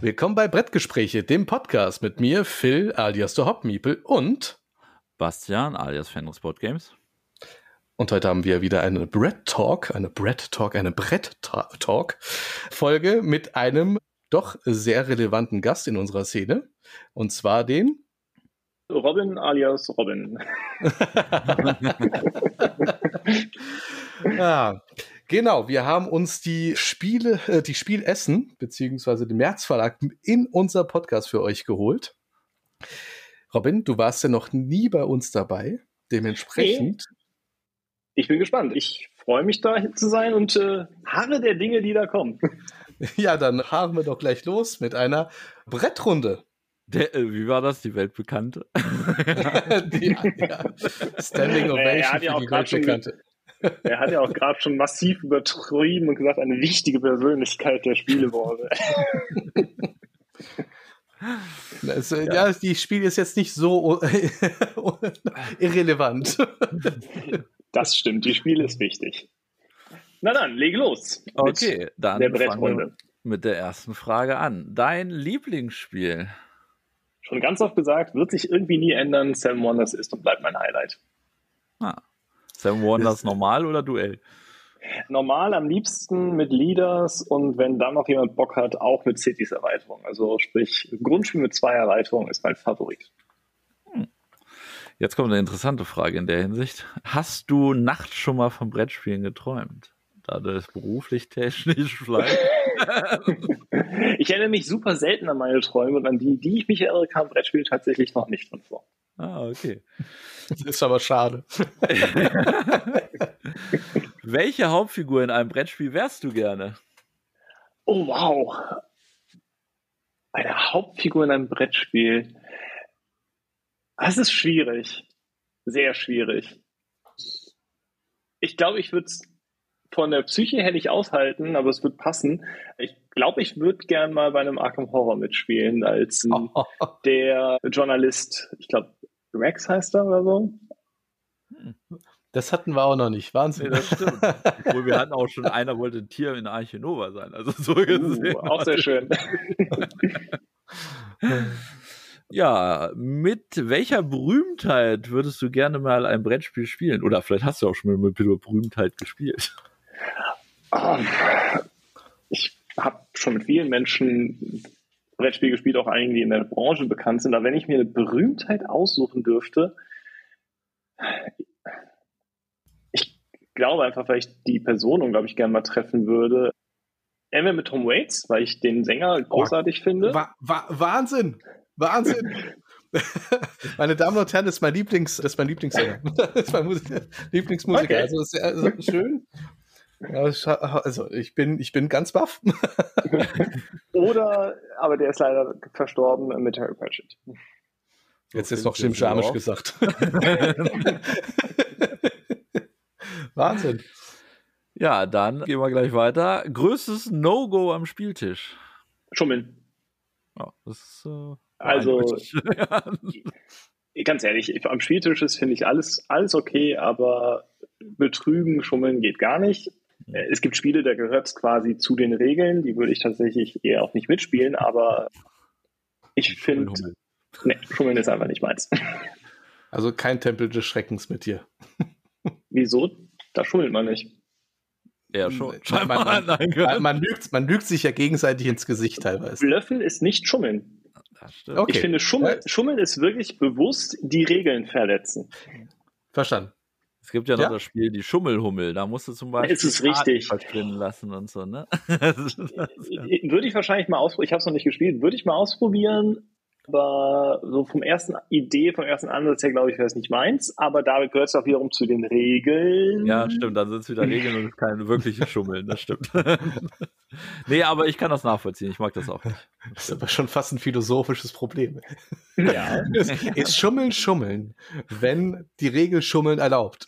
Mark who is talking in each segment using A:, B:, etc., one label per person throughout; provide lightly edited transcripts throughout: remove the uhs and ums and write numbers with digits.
A: Willkommen bei Brettgespräche, dem Podcast mit mir, Phil alias der Hopmiepel und
B: Bastian alias Fenris Board Games.
A: Und heute haben wir wieder eine Brett-Talk-Folge mit einem doch sehr relevanten Gast in unserer Szene. Und zwar den
C: Robin alias Robin.
A: Ja, genau. Wir haben uns die Spielessen, beziehungsweise den Märzverlag in unser Podcast für euch geholt. Robin, du warst ja noch nie bei uns dabei. Dementsprechend.
C: Hey. Ich bin gespannt. Ich freue mich, da zu sein und harre der Dinge, die da kommen.
A: Ja, dann harren wir doch gleich los mit einer Brettrunde.
B: Wie war das? Die weltbekannte?
A: Standing Ovation für die weltbekannte.
C: Er hat ja auch gerade schon massiv übertrieben und gesagt, eine wichtige Persönlichkeit der Spielebranche.
A: Ja, die Spiel ist jetzt nicht so irrelevant.
C: Das stimmt, die Spiel ist wichtig. Na dann, leg los.
B: Okay, dann
C: der
B: fangen wir mit der ersten Frage an. Dein Lieblingsspiel?
C: Schon ganz oft gesagt, wird sich irgendwie nie ändern. Seven Wonders ist und bleibt mein Highlight.
B: Seven Wonders normal oder Duell?
C: Normal am liebsten mit Leaders und wenn dann noch jemand Bock hat, auch mit Cities-Erweiterung. Also sprich, Grundspiel mit 2 Erweiterungen ist mein Favorit.
B: Jetzt kommt eine interessante Frage in der Hinsicht. Hast du nachts schon mal von Brettspielen geträumt? Da das beruflich technisch vielleicht.
C: Ich erinnere mich super selten an meine Träume und an die ich mich erinnere, kam Brettspiel tatsächlich noch nicht drin vor.
B: Okay.
A: Das ist aber schade.
B: Welche Hauptfigur in einem Brettspiel wärst du gerne?
C: Oh, wow. Eine Hauptfigur in einem Brettspiel. Das ist schwierig. Sehr schwierig. Ich glaube, ich würde es von der Psyche her nicht aushalten, aber es wird passen. Ich glaube, ich würde gern mal bei einem Arkham Horror mitspielen als der Journalist. Ich glaube, Rex heißt er oder so.
A: Das hatten wir auch noch nicht. Wahnsinn.
B: Nee, das stimmt. Obwohl wir hatten auch schon, einer wollte ein Tier in Arche Nova sein. Also so gesehen.
C: Auch sehr schön.
B: Ja, mit welcher Berühmtheit würdest du gerne mal ein Brettspiel spielen? Oder vielleicht hast du auch schon mal mit Berühmtheit gespielt.
C: Ich habe schon mit vielen Menschen Brettspiel gespielt, auch einige, die in der Branche bekannt sind. Aber wenn ich mir eine Berühmtheit aussuchen dürfte, ich glaube einfach, weil ich die Person unglaublich gerne mal treffen würde. Entweder mit Tom Waits, weil ich den Sänger großartig finde.
A: Wahnsinn! Meine Damen und Herren, das ist mein Lieblingssänger. Das ist mein Lieblingsmusiker.
C: Okay.
A: Also ist sehr schön. Also ich bin ganz baff.
C: Oder, aber der ist leider verstorben, mit Terry Pratchett.
A: Jetzt ist noch Schimschamisch gesagt. Wahnsinn.
B: Ja, dann gehen wir gleich weiter. Größtes No-Go am Spieltisch?
C: Schummeln.
B: Ja, das ist,
C: also, ganz ehrlich, am Spieltisch ist, finde ich, alles okay, aber betrügen, schummeln geht gar nicht. Es gibt Spiele, da gehört es quasi zu den Regeln, die würde ich tatsächlich eher auch nicht mitspielen, aber ich finde, schummeln ist einfach nicht meins.
A: Also kein Tempel des Schreckens mit dir.
C: Wieso? Da schummelt man nicht.
B: Ja, schon.
A: Man lügt sich ja gegenseitig ins Gesicht teilweise.
C: Blöffen ist nicht schummeln.
B: Das stimmt.
A: Okay.
C: Ich finde, Schummeln ist wirklich bewusst die Regeln verletzen.
A: Verstanden.
B: Es gibt ja noch das Spiel, die Schummelhummel. Da musst du zum Beispiel
C: ist es richtig
B: verschwinden lassen und so, ne?
C: Würde ich wahrscheinlich mal ausprobieren. Ich habe es noch nicht gespielt. Würde ich mal ausprobieren. Aber so vom ersten Ansatz her, glaube ich, wäre es nicht meins. Aber da gehört es auch wiederum zu den Regeln.
B: Ja, stimmt. Dann sind es wieder Regeln und kein wirkliches Schummeln. Das stimmt. Nee, aber ich kann das nachvollziehen. Ich mag das auch nicht.
A: Das ist aber schon fast ein philosophisches Problem.
C: Ja.
A: Ist Schummeln, wenn die Regel Schummeln erlaubt.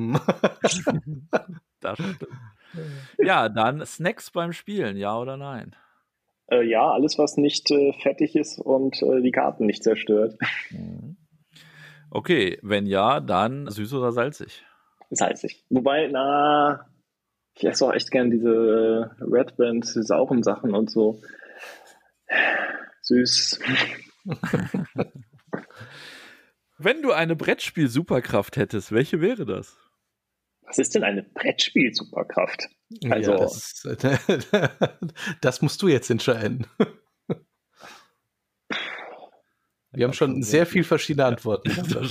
B: Das stimmt. Ja, dann Snacks beim Spielen, ja oder nein?
C: Ja, alles, was nicht fettig ist und die Karten nicht zerstört.
B: Okay, wenn ja, dann süß oder salzig?
C: Salzig. Wobei, ich esse auch echt gern diese Red Band sauren Sachen und so. Süß.
B: Wenn du eine Brettspiel-Superkraft hättest, welche wäre das?
C: Was ist denn eine Brettspiel-Superkraft? Also,
A: ja, das musst du jetzt entscheiden. Wir haben schon sehr viele verschiedene Antworten.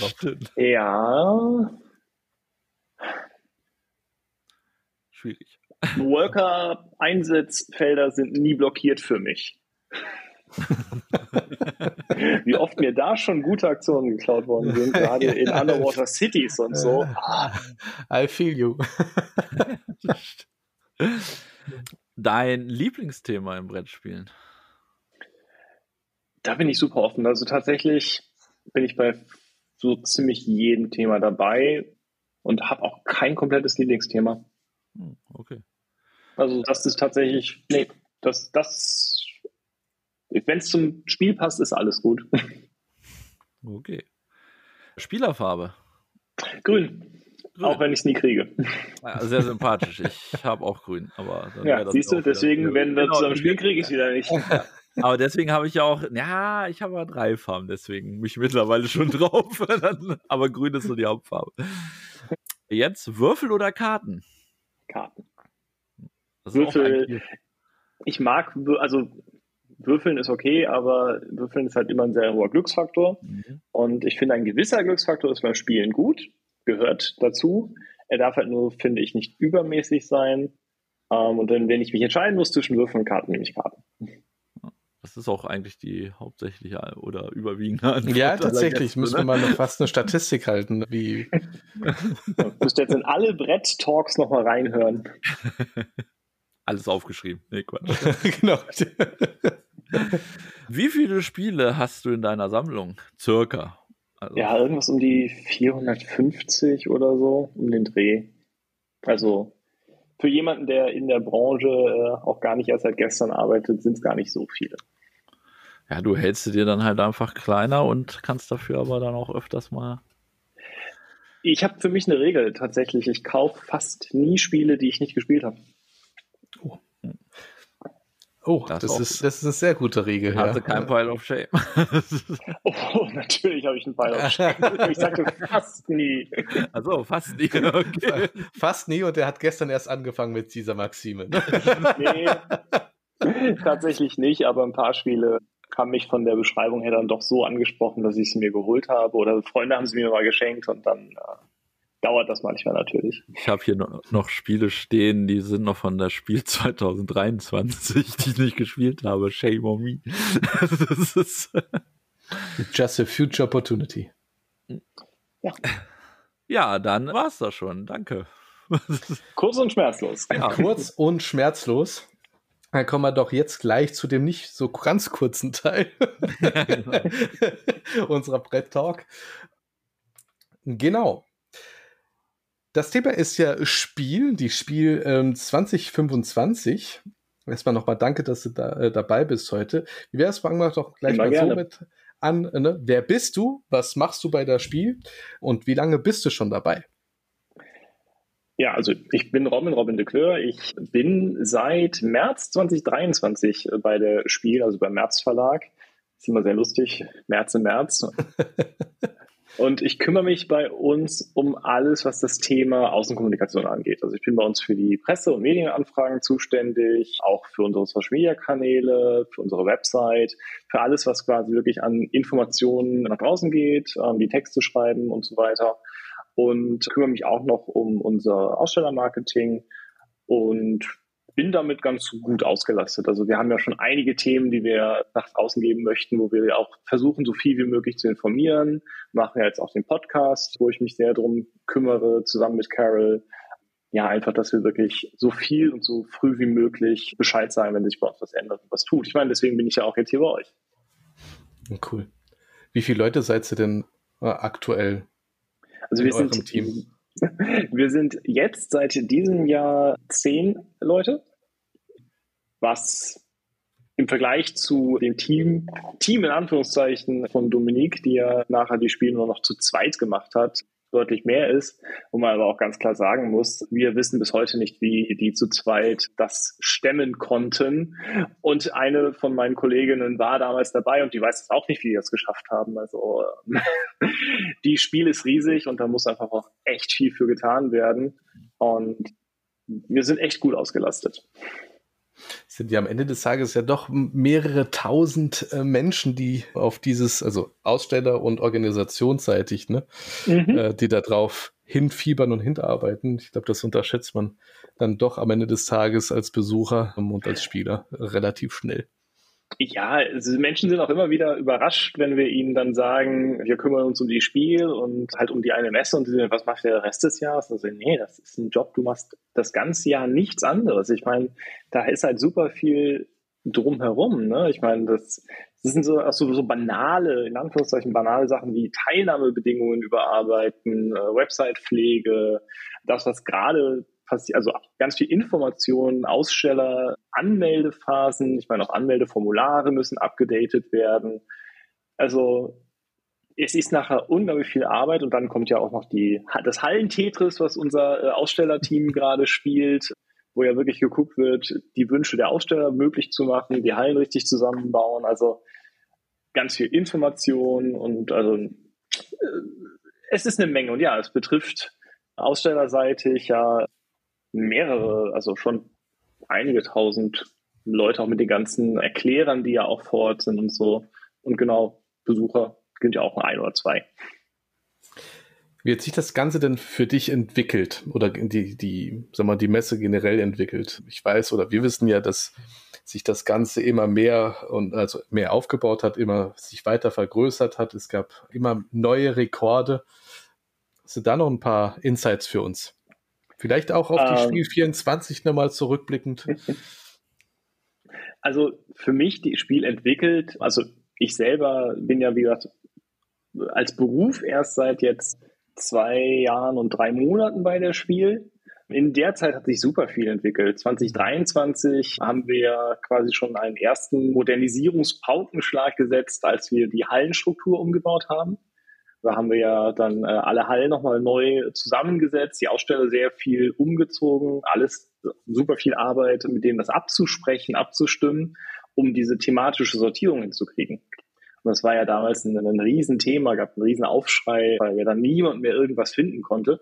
C: Ja.
B: Schwierig.
C: Worker-Einsatzfelder sind nie blockiert für mich. Wie oft mir da schon gute Aktionen geklaut worden sind, gerade in Underwater Cities und so.
A: I feel you.
B: Dein Lieblingsthema im Brettspielen?
C: Da bin ich super offen. Also tatsächlich bin ich bei so ziemlich jedem Thema dabei und habe auch kein komplettes Lieblingsthema.
B: Okay.
C: Also das ist tatsächlich, wenn es zum Spiel passt, ist alles gut.
B: Okay. Spielerfarbe?
C: Grün. Auch wenn ich es nie kriege.
B: Ja, sehr sympathisch. Ich habe auch grün. Aber dann
C: ja, siehst du, deswegen, wenn wir zusammen spielen, kriege ich es wieder nicht.
B: Aber deswegen habe ich ja auch, ich habe ja 3 Farben, deswegen mich mittlerweile schon drauf. Aber grün ist so die Hauptfarbe. Jetzt Würfel oder Karten?
C: Karten.
B: Würfel.
C: Ich mag, also Würfeln ist okay, aber Würfeln ist halt immer ein sehr hoher Glücksfaktor. Und ich finde, ein gewisser Glücksfaktor ist beim Spielen gut, gehört dazu. Er darf halt nur, finde ich, nicht übermäßig sein. Und dann, wenn ich mich entscheiden muss zwischen Würfeln und Karten, nehme ich Karten.
B: Das ist auch eigentlich die hauptsächliche oder überwiegende Antwort.
A: Ja, tatsächlich. Müssen wir mal noch fast eine Statistik halten. Wie
C: müsst ihr jetzt in alle Brett-Talks nochmal reinhören.
B: Alles aufgeschrieben. Nee, Quatsch.
A: Genau.
B: Wie viele Spiele hast du in deiner Sammlung? Circa.
C: Also, ja, irgendwas um die 450 oder so, um den Dreh. Also für jemanden, der in der Branche auch gar nicht erst seit gestern arbeitet, sind es gar nicht so viele.
B: Ja, du hältst sie dir dann halt einfach kleiner und kannst dafür aber dann auch öfters mal...
C: Ich habe für mich eine Regel tatsächlich. Ich kaufe fast nie Spiele, die ich nicht gespielt habe.
A: Oh, das ist eine sehr gute Regel.
B: Hatte kein Pile of Shame.
C: Oh, natürlich habe ich einen Pile of Shame. Ich sagte fast nie.
B: Also fast nie. Okay.
A: Fast nie, und er hat gestern erst angefangen mit dieser Maxime.
C: Nee, tatsächlich nicht, aber ein paar Spiele haben mich von der Beschreibung her dann doch so angesprochen, dass ich sie mir geholt habe, oder Freunde haben sie mir mal geschenkt, und dann dauert das manchmal natürlich.
B: Ich habe hier noch Spiele stehen, die sind noch von der Spiel 2023, die ich nicht gespielt habe. Shame on me. Das ist
A: Just a future opportunity.
B: Ja, dann war's das schon. Danke.
C: Kurz und schmerzlos.
A: Ja. Kurz und schmerzlos. Dann kommen wir doch jetzt gleich zu dem nicht so ganz kurzen Teil unserer Brett-Talk. Genau. Das Thema ist ja Spiel, die Spiel 2025. Erstmal nochmal danke, dass du dabei bist heute. Wie wäre es? Fangen wir doch gleich mal so mit an. Ne? Wer bist du? Was machst du bei der Spiel? Und wie lange bist du schon dabei?
C: Ja, also ich bin Robin de Kleur. Ich bin seit März 2023 bei der Spiel, also beim März Verlag. Ist immer sehr lustig, März im März. Und ich kümmere mich bei uns um alles, was das Thema Außenkommunikation angeht. Also ich bin bei uns für die Presse- und Medienanfragen zuständig, auch für unsere Social-Media-Kanäle, für unsere Website, für alles, was quasi wirklich an Informationen nach draußen geht, die Texte schreiben und so weiter. Und kümmere mich auch noch um unser Ausstellermarketing und bin damit ganz gut ausgelastet. Also wir haben ja schon einige Themen, die wir nach außen geben möchten, wo wir auch versuchen, so viel wie möglich zu informieren. Wir machen ja jetzt auch den Podcast, wo ich mich sehr drum kümmere, zusammen mit Carol. Ja, einfach, dass wir wirklich so viel und so früh wie möglich Bescheid sagen, wenn sich bei uns was ändert und was tut. Ich meine, deswegen bin ich ja auch jetzt hier bei euch.
A: Cool. Wie viele Leute seid ihr denn aktuell?
C: Also wir sind jetzt seit diesem Jahr 10 Leute, was im Vergleich zu dem Team in Anführungszeichen von Dominique, die ja nachher die Spiele nur noch zu zweit gemacht hat, deutlich mehr ist, wo man aber auch ganz klar sagen muss, wir wissen bis heute nicht, wie die zu zweit das stemmen konnten. Und eine von meinen Kolleginnen war damals dabei und die weiß es auch nicht, wie die das geschafft haben. Also die Spiel ist riesig und da muss einfach auch echt viel für getan werden. Und wir sind echt gut ausgelastet.
A: Sind ja am Ende des Tages ja doch mehrere tausend Menschen, die auf dieses, also Aussteller- und organisationsseitig, ne, die da drauf hinfiebern und hinarbeiten. Ich glaube, das unterschätzt man dann doch am Ende des Tages als Besucher und als Spieler relativ schnell.
C: Ja, also Menschen sind auch immer wieder überrascht, wenn wir ihnen dann sagen, wir kümmern uns um die Spiel und halt um die eine Messe und die sagen, was macht der Rest des Jahres? Und sagen, nee, das ist ein Job, du machst das ganze Jahr nichts anderes. Ich meine, da ist halt super viel drumherum, ne? Ich meine, das sind so banale, in Anführungszeichen banale Sachen wie Teilnahmebedingungen überarbeiten, Website-Pflege, das, was gerade passiert, also ganz viel Informationen, Aussteller, Anmeldephasen, ich meine auch Anmeldeformulare müssen abgedatet werden. Also es ist nachher unglaublich viel Arbeit und dann kommt ja auch noch das Hallentetris, was unser Ausstellerteam gerade spielt, wo ja wirklich geguckt wird, die Wünsche der Aussteller möglich zu machen, die Hallen richtig zusammenbauen, also ganz viel Information und also es ist eine Menge und ja, es betrifft ausstellerseitig ja mehrere, also schon einige tausend Leute, auch mit den ganzen Erklärern, die ja auch vor Ort sind und so. Und genau, Besucher sind ja auch ein oder zwei.
A: Wie hat sich das Ganze denn für dich entwickelt oder die Messe generell entwickelt? Ich weiß oder wir wissen ja, dass sich das Ganze immer mehr und also mehr aufgebaut hat, immer sich weiter vergrößert hat. Es gab immer neue Rekorde. Hast du da noch ein paar Insights für uns? Vielleicht auch auf die Spiel 24 nochmal zurückblickend.
C: Also für mich die Spiel entwickelt, also ich selber bin ja, wie gesagt, als Beruf erst seit jetzt 2 Jahren und 3 Monaten bei der Spiel. In der Zeit hat sich super viel entwickelt. 2023 haben wir quasi schon einen ersten Modernisierungspaukenschlag gesetzt, als wir die Hallenstruktur umgebaut haben. Da haben wir ja dann alle Hallen nochmal neu zusammengesetzt, die Aussteller sehr viel umgezogen, alles super viel Arbeit, mit denen das abzusprechen, abzustimmen, um diese thematische Sortierung hinzukriegen. Und das war ja damals ein Riesenthema, gab einen riesen Aufschrei, weil ja dann niemand mehr irgendwas finden konnte.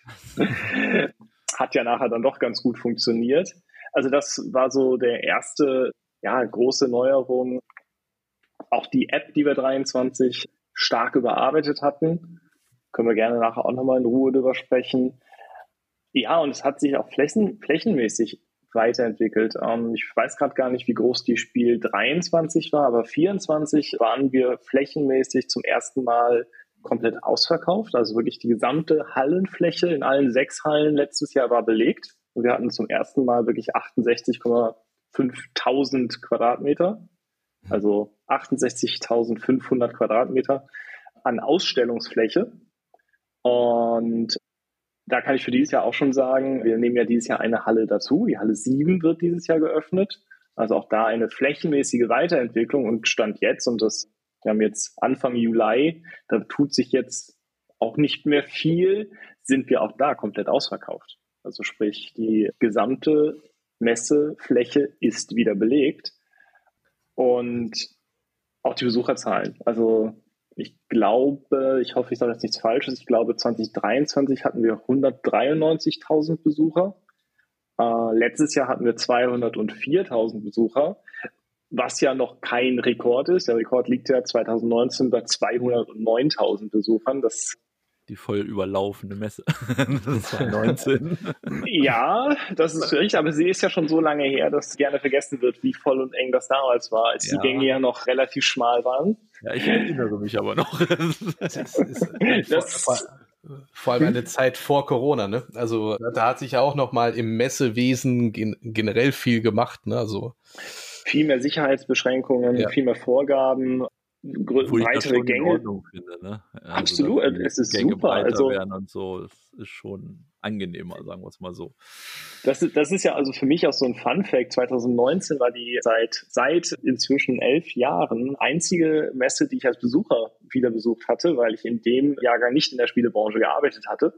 C: Hat ja nachher dann doch ganz gut funktioniert. Also das war so der erste, ja, große Neuerung. Auch die App, die wir 23 stark überarbeitet hatten. Können wir gerne nachher auch nochmal in Ruhe drüber sprechen. Ja, und es hat sich auch flächenmäßig weiterentwickelt. Ich weiß gerade gar nicht, wie groß die Spiel 23 war, aber 24 waren wir flächenmäßig zum ersten Mal komplett ausverkauft. Also wirklich die gesamte Hallenfläche in allen 6 Hallen letztes Jahr war belegt. Und wir hatten zum ersten Mal wirklich 68,500 Quadratmeter. Also 68.500 Quadratmeter an Ausstellungsfläche. Und da kann ich für dieses Jahr auch schon sagen, wir nehmen ja dieses Jahr eine Halle dazu. Die Halle 7 wird dieses Jahr geöffnet. Also auch da eine flächenmäßige Weiterentwicklung und Stand jetzt, und wir haben jetzt Anfang Juli, da tut sich jetzt auch nicht mehr viel, sind wir auch da komplett ausverkauft. Also sprich, die gesamte Messefläche ist wieder belegt. Und auch die Besucherzahlen. Also ich glaube, ich hoffe, ich sage jetzt nichts Falsches, ich glaube 2023 hatten wir 193.000 Besucher. Letztes Jahr hatten wir 204.000 Besucher, was ja noch kein Rekord ist. Der Rekord liegt ja 2019 bei 209.000 Besuchern.
B: Die voll überlaufende Messe. 2019.
C: Ja, das ist richtig, aber sie ist ja schon so lange her, dass gerne vergessen wird, wie voll und eng das damals war, als die Gänge ja noch relativ schmal waren.
B: Ja, ich erinnere mich aber noch.
A: Das ist vor allem eine Zeit vor Corona, ne? Also da hat sich ja auch noch mal im Messewesen generell viel gemacht, ne? Also
C: viel mehr Sicherheitsbeschränkungen, viel mehr Vorgaben.
B: Wo ich das
C: breitere
B: schon in
C: Gänge.
B: Ordnung finde, ne?
C: Absolut,
B: dass die
C: es ist
B: Gänge
C: super.
B: breiter
C: Also
B: werden und so, es ist schon angenehmer, sagen wir es mal so.
C: das ist ja also für mich auch so ein Fun-Fact. 2019 war die seit inzwischen 11 Jahren einzige Messe, die ich als Besucher wieder besucht hatte, weil ich in dem Jahrgang nicht in der Spielebranche gearbeitet hatte.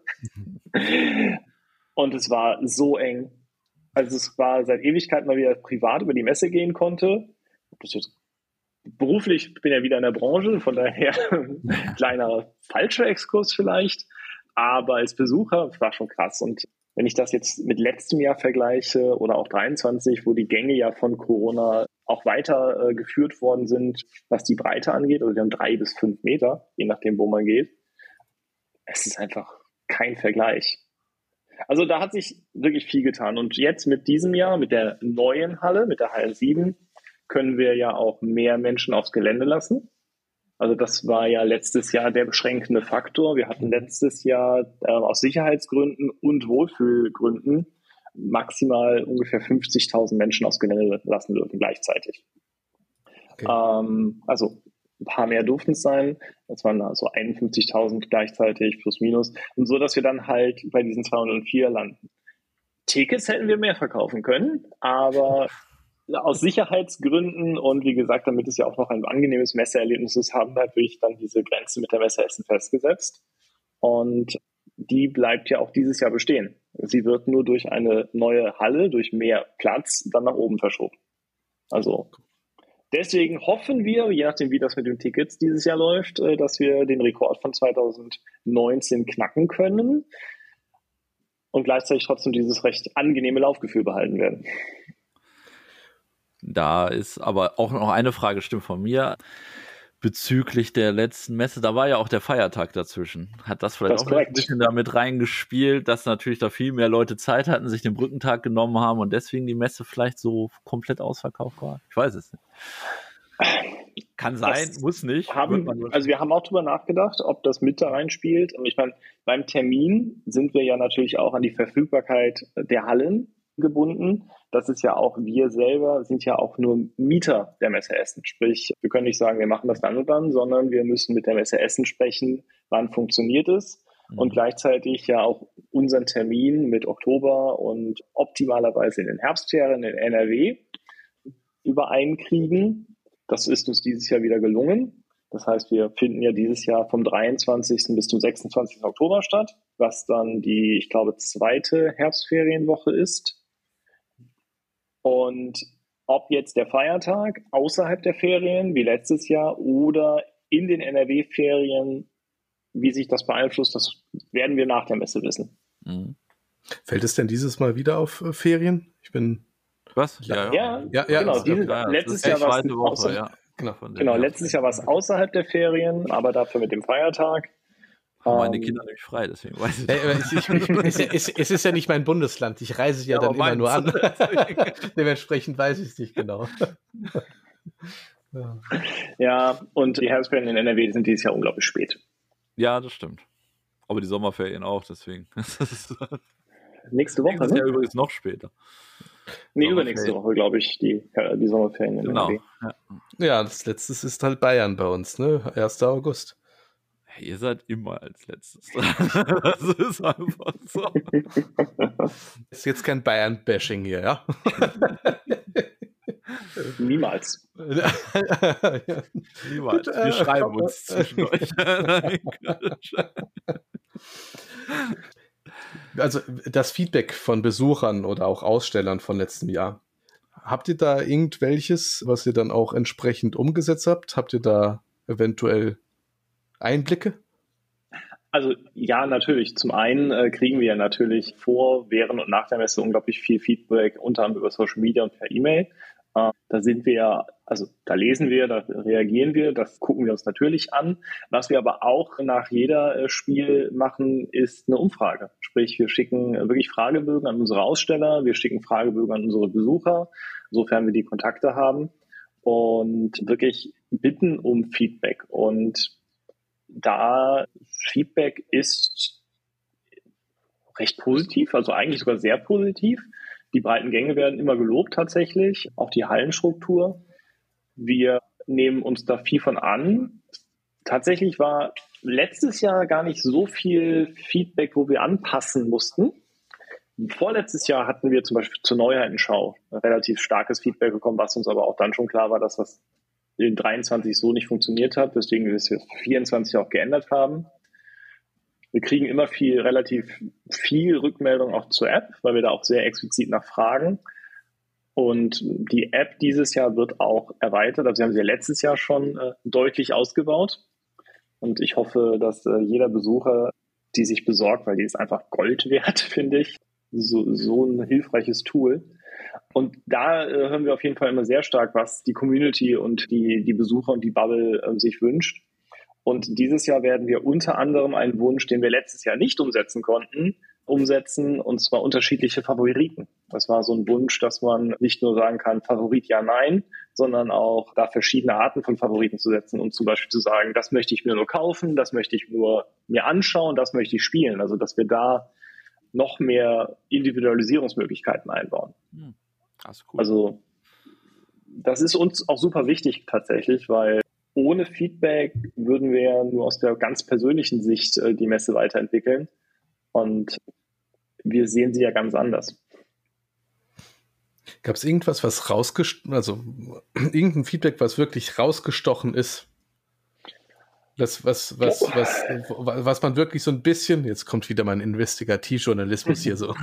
C: Und es war so eng. Also es war seit Ewigkeit mal wieder privat über die Messe gehen konnte. Das jetzt beruflich bin ja wieder in der Branche, von daher kleiner falscher Exkurs vielleicht. Aber als Besucher war schon krass. Und wenn ich das jetzt mit letztem Jahr vergleiche oder auch 23, wo die Gänge ja von Corona auch weiter geführt worden sind, was die Breite angeht, also wir haben 3 bis 5 Meter, je nachdem, wo man geht. Es ist einfach kein Vergleich. Also da hat sich wirklich viel getan. Und jetzt mit diesem Jahr, mit der neuen Halle, mit der Halle 7, können wir ja auch mehr Menschen aufs Gelände lassen. Also das war ja letztes Jahr der beschränkende Faktor. Wir hatten letztes Jahr aus Sicherheitsgründen und Wohlfühlgründen maximal ungefähr 50.000 Menschen aufs Gelände lassen dürfen gleichzeitig. Okay. Also ein paar mehr durften es sein. Das waren also 51.000 gleichzeitig plus minus. Und so, dass wir dann halt bei diesen 204 landen. Tickets hätten wir mehr verkaufen können, aber aus Sicherheitsgründen und wie gesagt, damit es ja auch noch ein angenehmes Messeerlebnis ist, haben wir natürlich dann diese Grenze mit der Messe Essen festgesetzt. Und die bleibt ja auch dieses Jahr bestehen. Sie wird nur durch eine neue Halle, durch mehr Platz, dann nach oben verschoben. Also deswegen hoffen wir, je nachdem wie das mit den Tickets dieses Jahr läuft, dass wir den Rekord von 2019 knacken können und gleichzeitig trotzdem dieses recht angenehme Laufgefühl behalten werden.
B: Da ist aber auch noch eine Frage, stimmt von mir, bezüglich der letzten Messe. Da war ja auch der Feiertag dazwischen. Hat das vielleicht auch ein bisschen damit reingespielt, dass natürlich da viel mehr Leute Zeit hatten, sich den Brückentag genommen haben und deswegen die Messe vielleicht so komplett ausverkauft war? Ich weiß es nicht. Kann sein, muss nicht.
C: Also wir haben auch drüber nachgedacht, ob das mit da reinspielt. Und ich meine, beim Termin sind wir ja natürlich auch an die Verfügbarkeit der Hallen gebunden. Das ist ja auch, wir selber sind ja auch nur Mieter der Messe Essen. Sprich, wir können nicht sagen, wir machen das dann und dann, sondern wir müssen mit der Messe Essen sprechen, wann funktioniert es und gleichzeitig ja auch unseren Termin mit Oktober und optimalerweise in den Herbstferien in NRW übereinkriegen. Das ist uns dieses Jahr wieder gelungen. Das heißt, wir finden ja dieses Jahr vom 23. bis zum 26. Oktober statt, was dann die, ich glaube, 2. Herbstferienwoche ist. Und ob jetzt der Feiertag außerhalb der Ferien, wie letztes Jahr, oder in den NRW-Ferien, wie sich das beeinflusst, das werden wir nach der Messe wissen.
A: Mhm. Fällt es denn dieses Mal wieder auf Ferien?
B: Was?
C: Ja, genau. Letztes Jahr war es letztes Jahr war es außerhalb der Ferien, aber dafür mit dem Feiertag.
B: Meine Kinder nämlich frei, deswegen weiß ich
A: es ist ja nicht mein Bundesland. Ich reise ja dann immer nur an. Dementsprechend weiß ich es nicht genau.
C: Ja, und die Herbstferien in NRW sind dieses Jahr unglaublich spät.
B: Ja, das stimmt. Aber die Sommerferien auch, deswegen.
C: Nächste Woche,
B: ist ja übrigens noch später.
C: Nee, übernächste Woche, glaube ich, die Sommerferien in NRW.
A: Ja, das letzte ist halt Bayern bei uns, ne? 1. August.
B: Ihr seid immer als letztes dran. Das ist einfach so.
A: Ist jetzt kein Bayern-Bashing hier, ja?
C: Niemals.
B: Niemals. Wir schreiben uns zwischendurch.
A: Also das Feedback von Besuchern oder auch Ausstellern von letztem Jahr. Habt ihr da irgendwelches, was ihr dann auch entsprechend umgesetzt habt? Habt ihr da eventuell Einblicke?
C: Also ja, natürlich. Zum einen kriegen wir ja natürlich vor, während und nach der Messe unglaublich viel Feedback, unter anderem über Social Media und per E-Mail. Da sind wir ja, also da lesen wir, da reagieren wir, das gucken wir uns natürlich an. Was wir aber auch nach jeder Spiel machen, ist eine Umfrage. Sprich, wir schicken wirklich Fragebögen an unsere Aussteller, wir schicken Fragebögen an unsere Besucher, sofern wir die Kontakte haben und wirklich bitten um Feedback. Und da Feedback ist recht positiv, also eigentlich sogar sehr positiv. Die breiten Gänge werden immer gelobt tatsächlich, auch die Hallenstruktur. Wir nehmen uns da viel von an. Tatsächlich war letztes Jahr gar nicht so viel Feedback, wo wir anpassen mussten. Vorletztes Jahr hatten wir zum Beispiel zur Neuheitenschau relativ starkes Feedback bekommen, was uns aber auch dann schon klar war, dass das in 23 so nicht funktioniert hat, weswegen wir es jetzt 24 auch geändert haben. Wir kriegen immer relativ viel Rückmeldung auch zur App, weil wir da auch sehr explizit nachfragen. Und die App dieses Jahr wird auch erweitert. Also wir haben sie ja letztes Jahr schon deutlich ausgebaut. Und ich hoffe, dass jeder Besucher die sich besorgt, weil die ist einfach Gold wert, finde ich. So ein hilfreiches Tool. Und da hören wir auf jeden Fall immer sehr stark, was die Community und die Besucher und die Bubble sich wünscht. Und dieses Jahr werden wir unter anderem einen Wunsch, den wir letztes Jahr nicht umsetzen konnten, umsetzen, und zwar unterschiedliche Favoriten. Das war so ein Wunsch, dass man nicht nur sagen kann, Favorit ja, nein, sondern auch da verschiedene Arten von Favoriten zu setzen und zum Beispiel zu sagen, das möchte ich mir nur kaufen, das möchte ich nur mir anschauen, das möchte ich spielen. Also dass wir da noch mehr Individualisierungsmöglichkeiten einbauen.
B: Das ist cool.
C: Also das ist uns auch super wichtig tatsächlich, weil ohne Feedback würden wir ja nur aus der ganz persönlichen Sicht die Messe weiterentwickeln. Und wir sehen sie ja ganz anders.
A: Gab es irgendwas, irgendein Feedback, was wirklich rausgestochen ist? Was man wirklich so ein bisschen, jetzt kommt wieder mein Investigativjournalismus hier so,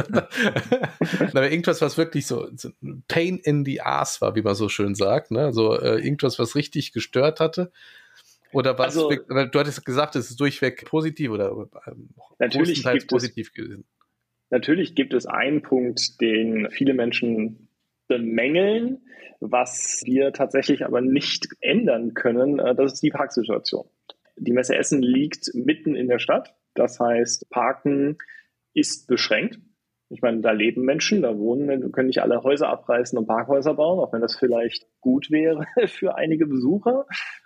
A: aber irgendwas, was wirklich so Pain in the Ass war, wie man so schön sagt, ne? So irgendwas, was richtig gestört hatte. Oder was? Also, du hattest gesagt, es ist durchweg positiv oder
C: größtenteils positiv gewesen. Natürlich gibt es einen Punkt, den viele Menschen bemängeln, was wir tatsächlich aber nicht ändern können. Das ist die Parksituation. Die Messe Essen liegt mitten in der Stadt. Das heißt, Parken ist beschränkt. Ich meine, da leben Menschen, da wohnen, können nicht alle Häuser abreißen und Parkhäuser bauen, auch wenn das vielleicht gut wäre für einige Besucher.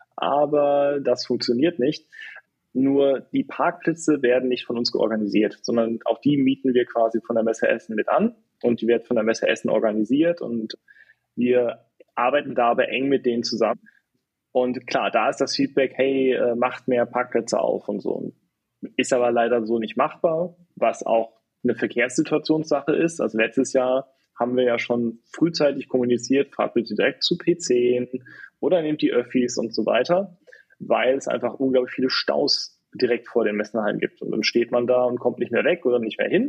C: Aber das funktioniert nicht. Nur die Parkplätze werden nicht von uns organisiert, sondern auch die mieten wir quasi von der Messe Essen mit an und die wird von der Messe Essen organisiert und wir arbeiten da aber eng mit denen zusammen. Und klar, da ist das Feedback, hey, macht mehr Parkplätze auf und so. Ist aber leider so nicht machbar, was auch eine Verkehrssituationssache ist. Also letztes Jahr haben wir ja schon frühzeitig kommuniziert, fahrt bitte direkt zu P10 oder nehmt die Öffis und so weiter, weil es einfach unglaublich viele Staus direkt vor den Messenhallen gibt. Und dann steht man da und kommt nicht mehr weg oder nicht mehr hin.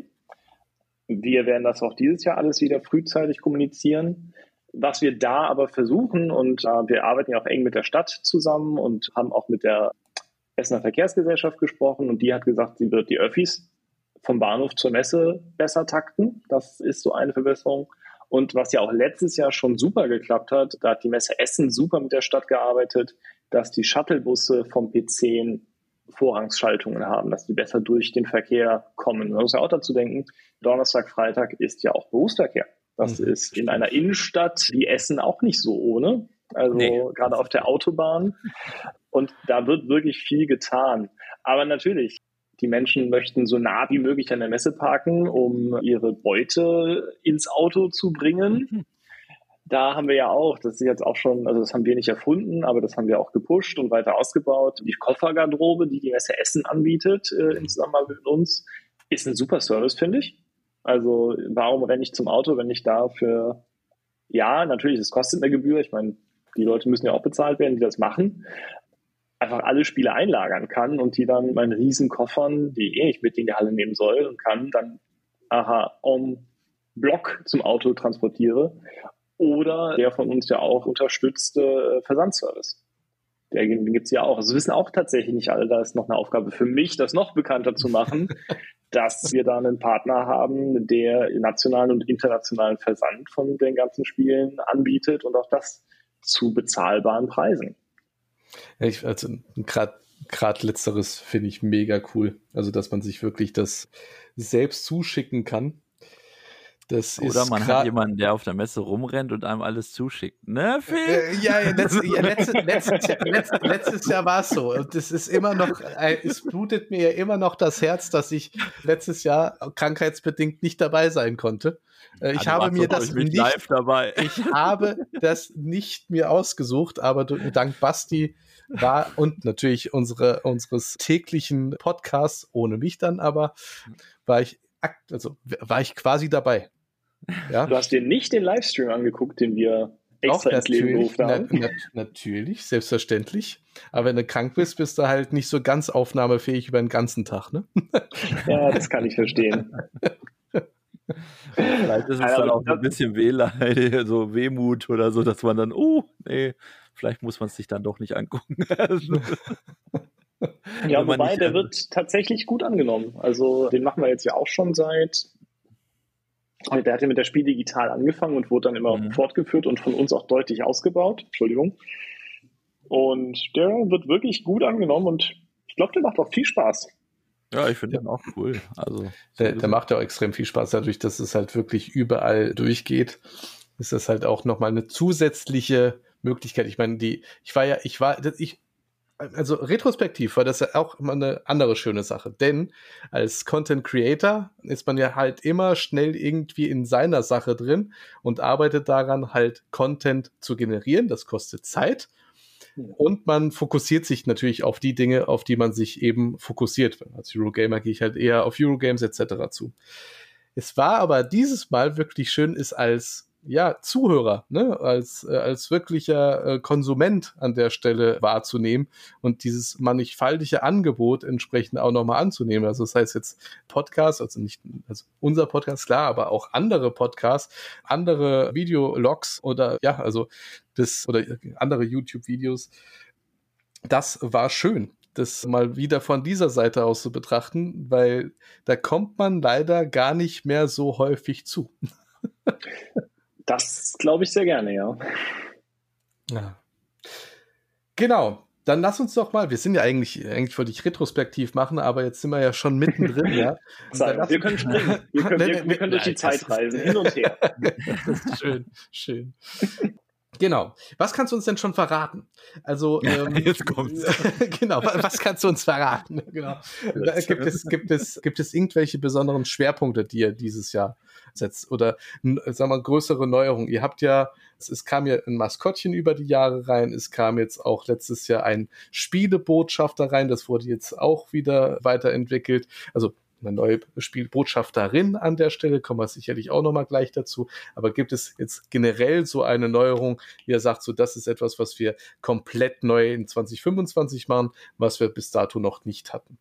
C: Wir werden das auch dieses Jahr alles wieder frühzeitig kommunizieren. Was wir da aber versuchen, und wir arbeiten ja auch eng mit der Stadt zusammen und haben auch mit der Essener Verkehrsgesellschaft gesprochen und die hat gesagt, sie wird die Öffis vom Bahnhof zur Messe besser takten. Das ist so eine Verbesserung. Und was ja auch letztes Jahr schon super geklappt hat, da hat die Messe Essen super mit der Stadt gearbeitet, dass die Shuttlebusse vom P10 Vorrangsschaltungen haben, dass die besser durch den Verkehr kommen. Man muss ja auch dazu denken, Donnerstag, Freitag ist ja auch Berufsverkehr. Das ist in einer Innenstadt wie Essen auch nicht so ohne. Also gerade auf der Autobahn. Und da wird wirklich viel getan. Aber natürlich, die Menschen möchten so nah wie möglich an der Messe parken, um ihre Beute ins Auto zu bringen. Da haben wir ja auch, das ist jetzt auch schon, also das haben wir nicht erfunden, aber das haben wir auch gepusht und weiter ausgebaut. Die Koffergarderobe, die Messe Essen anbietet, in Zusammenarbeit mit uns, ist ein super Service, finde ich. Also warum renne ich zum Auto, wenn ich dafür, ja, natürlich, es kostet eine Gebühr. Ich meine, die Leute müssen ja auch bezahlt werden, die das machen. Einfach alle Spiele einlagern kann und die dann meinen riesen Koffern, die ich mit in die Halle nehmen soll und kann, dann en Block zum Auto transportiere. Oder der von uns ja auch unterstützte Versandservice. Den gibt es ja auch. Also wissen auch tatsächlich nicht alle, da ist noch eine Aufgabe für mich, das noch bekannter zu machen, dass wir da einen Partner haben, der nationalen und internationalen Versand von den ganzen Spielen anbietet und auch das zu bezahlbaren Preisen.
A: Ja, also gerade letzteres finde ich mega cool. Also, dass man sich wirklich das selbst zuschicken kann.
B: Oder man hat jemanden, der auf der Messe rumrennt und einem alles zuschickt. Ne, Phil?
A: Letztes Jahr war es so. Und es ist immer noch, es blutet mir ja immer noch das Herz, dass ich letztes Jahr krankheitsbedingt nicht dabei sein konnte. Ich habe das nicht mir ausgesucht, aber dank Basti war und natürlich unseres täglichen Podcasts, ohne mich dann, aber war ich quasi dabei. Ja?
C: Du hast dir nicht den Livestream angeguckt, den wir extra ins Leben gerufen haben?
A: Natürlich, selbstverständlich. Aber wenn du krank bist, bist du halt nicht so ganz aufnahmefähig über den ganzen Tag, ne?
C: Ja, das kann ich verstehen.
B: Vielleicht ist es dann auch ein bisschen so Wehmut oder so, dass man dann, nee, vielleicht muss man es sich dann doch nicht angucken.
C: Ja, wobei, der wird tatsächlich gut angenommen. Also den machen wir jetzt ja auch schon der hat ja mit der Spiel digital angefangen und wurde dann immer fortgeführt und von uns auch deutlich ausgebaut. Entschuldigung. Und der wird wirklich gut angenommen und ich glaube, der macht auch viel Spaß.
B: Ja, ich finde den auch cool. Also
A: der macht ja auch extrem viel Spaß, dadurch, dass es halt wirklich überall durchgeht. Ist das halt auch nochmal eine zusätzliche Möglichkeit. Ich meine, also retrospektiv war das ja auch immer eine andere schöne Sache, denn als Content Creator ist man ja halt immer schnell irgendwie in seiner Sache drin und arbeitet daran, halt Content zu generieren. Das kostet Zeit und man fokussiert sich natürlich auf die Dinge, auf die man sich eben fokussiert. Als Eurogamer gehe ich halt eher auf Eurogames etc. zu. Es war aber dieses Mal wirklich schön, ist als Zuhörer, ne, als wirklicher Konsument an der Stelle wahrzunehmen und dieses mannigfaltige Angebot entsprechend auch nochmal anzunehmen. Also das heißt jetzt Podcast, also unser Podcast, klar, aber auch andere Podcasts, andere Videologs oder andere YouTube-Videos. Das war schön, das mal wieder von dieser Seite aus zu betrachten, weil da kommt man leider gar nicht mehr so häufig zu.
C: Das glaube ich sehr gerne, ja.
A: Genau. Dann lass uns doch mal, wir sind ja eigentlich wollte ich retrospektiv machen, aber jetzt sind wir ja schon mittendrin, ja.
C: Wir können springen. Wir können durch die Zeit reisen, hin und her.
A: Das ist schön. Genau. Was kannst du uns denn schon verraten? Also
B: jetzt kommt's.
A: Genau. Was kannst du uns verraten? Genau. Gibt es irgendwelche besonderen Schwerpunkte, die ihr dieses Jahr setzt oder sagen wir größere Neuerungen? Ihr habt ja, es kam ja ein Maskottchen über die Jahre rein. Es kam jetzt auch letztes Jahr ein Spielebotschafter rein. Das wurde jetzt auch wieder weiterentwickelt. Also eine neue Spielbotschafterin an der Stelle, kommen wir sicherlich auch nochmal gleich dazu, aber gibt es jetzt generell so eine Neuerung, wie ihr sagt, so das ist etwas, was wir komplett neu in 2025 machen, was wir bis dato noch nicht hatten?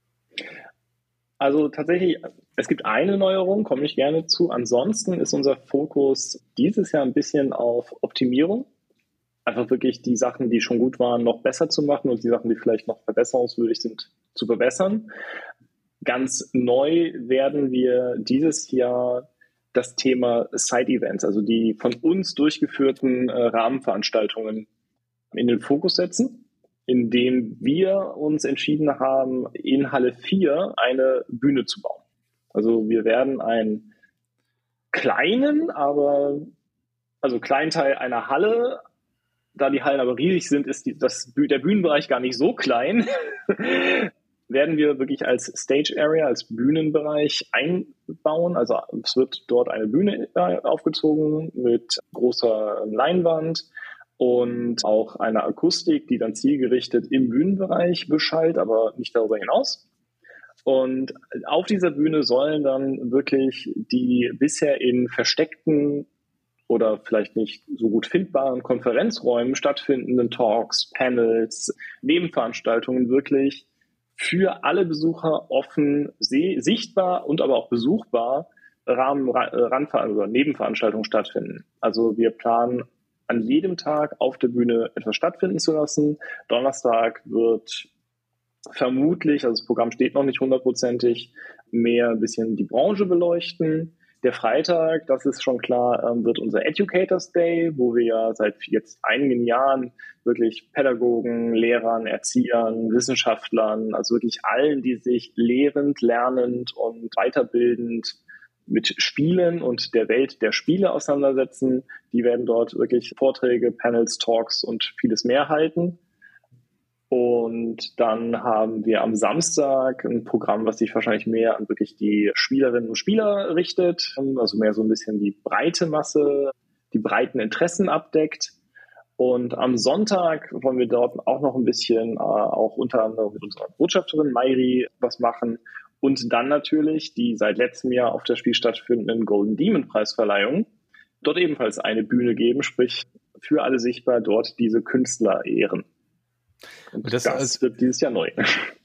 C: Also tatsächlich, es gibt eine Neuerung, komme ich gerne zu. Ansonsten ist unser Fokus dieses Jahr ein bisschen auf Optimierung. Einfach wirklich die Sachen, die schon gut waren, noch besser zu machen und die Sachen, die vielleicht noch verbesserungswürdig sind, zu verbessern. Ganz neu werden wir dieses Jahr das Thema Side-Events, also die von uns durchgeführten Rahmenveranstaltungen in den Fokus setzen, indem wir uns entschieden haben, in Halle 4 eine Bühne zu bauen. Also wir werden einen kleinen Teil einer Halle, da die Hallen aber riesig sind, ist der Bühnenbereich gar nicht so klein, werden wir wirklich als Stage Area, als Bühnenbereich einbauen. Also es wird dort eine Bühne aufgezogen mit großer Leinwand und auch einer Akustik, die dann zielgerichtet im Bühnenbereich beschallt, aber nicht darüber hinaus. Und auf dieser Bühne sollen dann wirklich die bisher in versteckten oder vielleicht nicht so gut findbaren Konferenzräumen stattfindenden Talks, Panels, Nebenveranstaltungen wirklich für alle Besucher offen, sichtbar und aber auch besuchbar Nebenveranstaltungen stattfinden. Also wir planen an jedem Tag auf der Bühne etwas stattfinden zu lassen. Donnerstag wird vermutlich, also das Programm steht noch nicht hundertprozentig, mehr ein bisschen die Branche beleuchten. Der Freitag, das ist schon klar, wird unser Educators Day, wo wir ja seit jetzt einigen Jahren wirklich Pädagogen, Lehrern, Erziehern, Wissenschaftlern, also wirklich allen, die sich lehrend, lernend und weiterbildend mit Spielen und der Welt der Spiele auseinandersetzen. Die werden dort wirklich Vorträge, Panels, Talks und vieles mehr halten. Und dann haben wir am Samstag ein Programm, was sich wahrscheinlich mehr an wirklich die Spielerinnen und Spieler richtet, also mehr so ein bisschen die breite Masse, die breiten Interessen abdeckt. Und am Sonntag wollen wir dort auch noch ein bisschen, auch unter anderem mit unserer Botschafterin Mairi was machen. Und dann natürlich die seit letztem Jahr auf das Spiel stattfindenden Golden Demon Preisverleihung. Dort ebenfalls eine Bühne geben, sprich für alle sichtbar dort diese Künstler ehren. Und das wird dieses Jahr neu.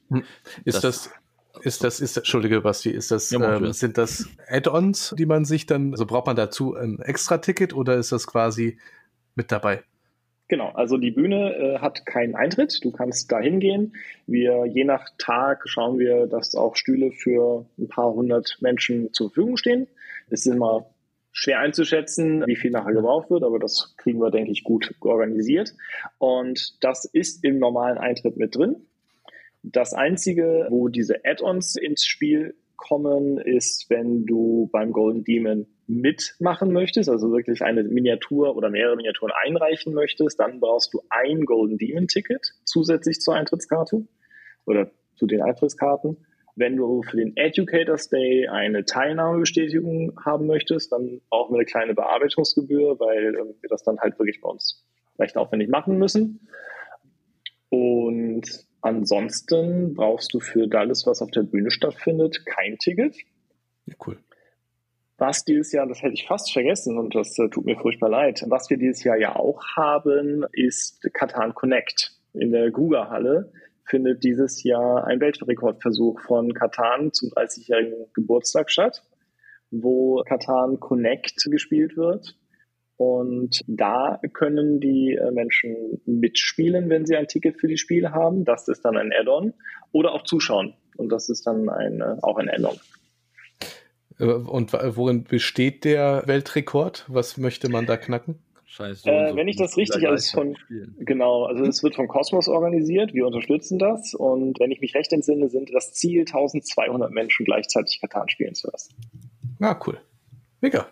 A: Entschuldige, Basti, sind das Add-ons, die man sich dann, also braucht man dazu ein Extra-Ticket oder ist das quasi mit dabei?
C: Genau, also die Bühne hat keinen Eintritt, du kannst da hingehen. Je nach Tag schauen wir, dass auch Stühle für ein paar hundert Menschen zur Verfügung stehen. Es ist immer schwer einzuschätzen, wie viel nachher gebraucht wird, aber das kriegen wir, denke ich, gut organisiert. Und das ist im normalen Eintritt mit drin. Das Einzige, wo diese Add-ons ins Spiel kommen, ist, wenn du beim Golden Demon mitmachen möchtest, also wirklich eine Miniatur oder mehrere Miniaturen einreichen möchtest, dann brauchst du ein Golden Demon Ticket zusätzlich zur Eintrittskarte oder zu den Eintrittskarten. Wenn du für den Educators Day eine Teilnahmebestätigung haben möchtest, dann brauchen wir eine kleine Bearbeitungsgebühr, weil wir das dann halt wirklich bei uns recht aufwendig machen müssen. Und ansonsten brauchst du für alles, was auf der Bühne stattfindet, kein Ticket.
A: Ja, cool.
C: Was dieses Jahr, das hätte ich fast vergessen und das tut mir furchtbar leid, was wir dieses Jahr ja auch haben, ist Catan Connect. In der Gruger-Halle findet dieses Jahr ein Weltrekordversuch von Catan zum 30-jährigen Geburtstag statt, wo Catan Connect gespielt wird. Und da können die Menschen mitspielen, wenn sie ein Ticket für die Spiele haben. Das ist dann ein Add-on. Oder auch zuschauen. Und das ist dann auch ein Add-on.
A: Und worin besteht der Weltrekord? Was möchte man da knacken?
B: Scheiße,
C: wenn ich das richtig, also es wird vom Kosmos organisiert, wir unterstützen das und wenn ich mich recht entsinne, sind das Ziel, 1200 Menschen gleichzeitig Catan spielen zu lassen.
A: Ah, cool. Mega.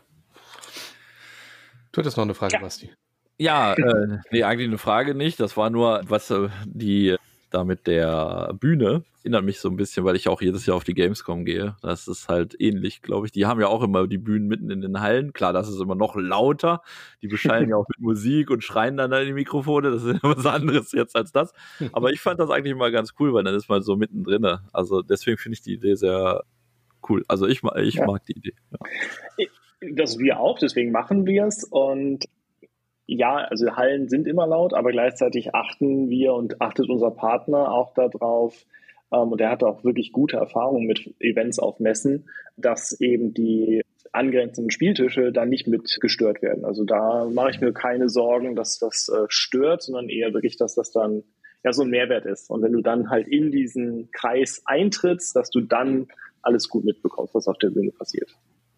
A: Du hattest noch eine Frage, Basti.
B: Ja, nee, eigentlich eine Frage nicht. Das war nur, was die da mit der Bühne erinnert mich so ein bisschen, weil ich auch jedes Jahr auf die Gamescom gehe. Das ist halt ähnlich, glaube ich. Die haben ja auch immer die Bühnen mitten in den Hallen. Klar, das ist immer noch lauter. Die beschallen ja auch mit Musik und schreien dann in die Mikrofone. Das ist was anderes jetzt als das. Aber ich fand das eigentlich mal ganz cool, weil dann ist man so mittendrin. Also deswegen finde ich die Idee sehr cool. Also ich mag die Idee. Ja.
C: Das wir auch, deswegen machen wir es. Und ja, also Hallen sind immer laut, aber gleichzeitig achten wir und achtet unser Partner auch darauf, und er hatte auch wirklich gute Erfahrungen mit Events auf Messen, dass eben die angrenzenden Spieltische dann nicht mit gestört werden. Also da mache ich mir keine Sorgen, dass das stört, sondern eher wirklich, dass das dann ja so ein Mehrwert ist. Und wenn du dann halt in diesen Kreis eintrittst, dass du dann alles gut mitbekommst, was auf der Bühne passiert.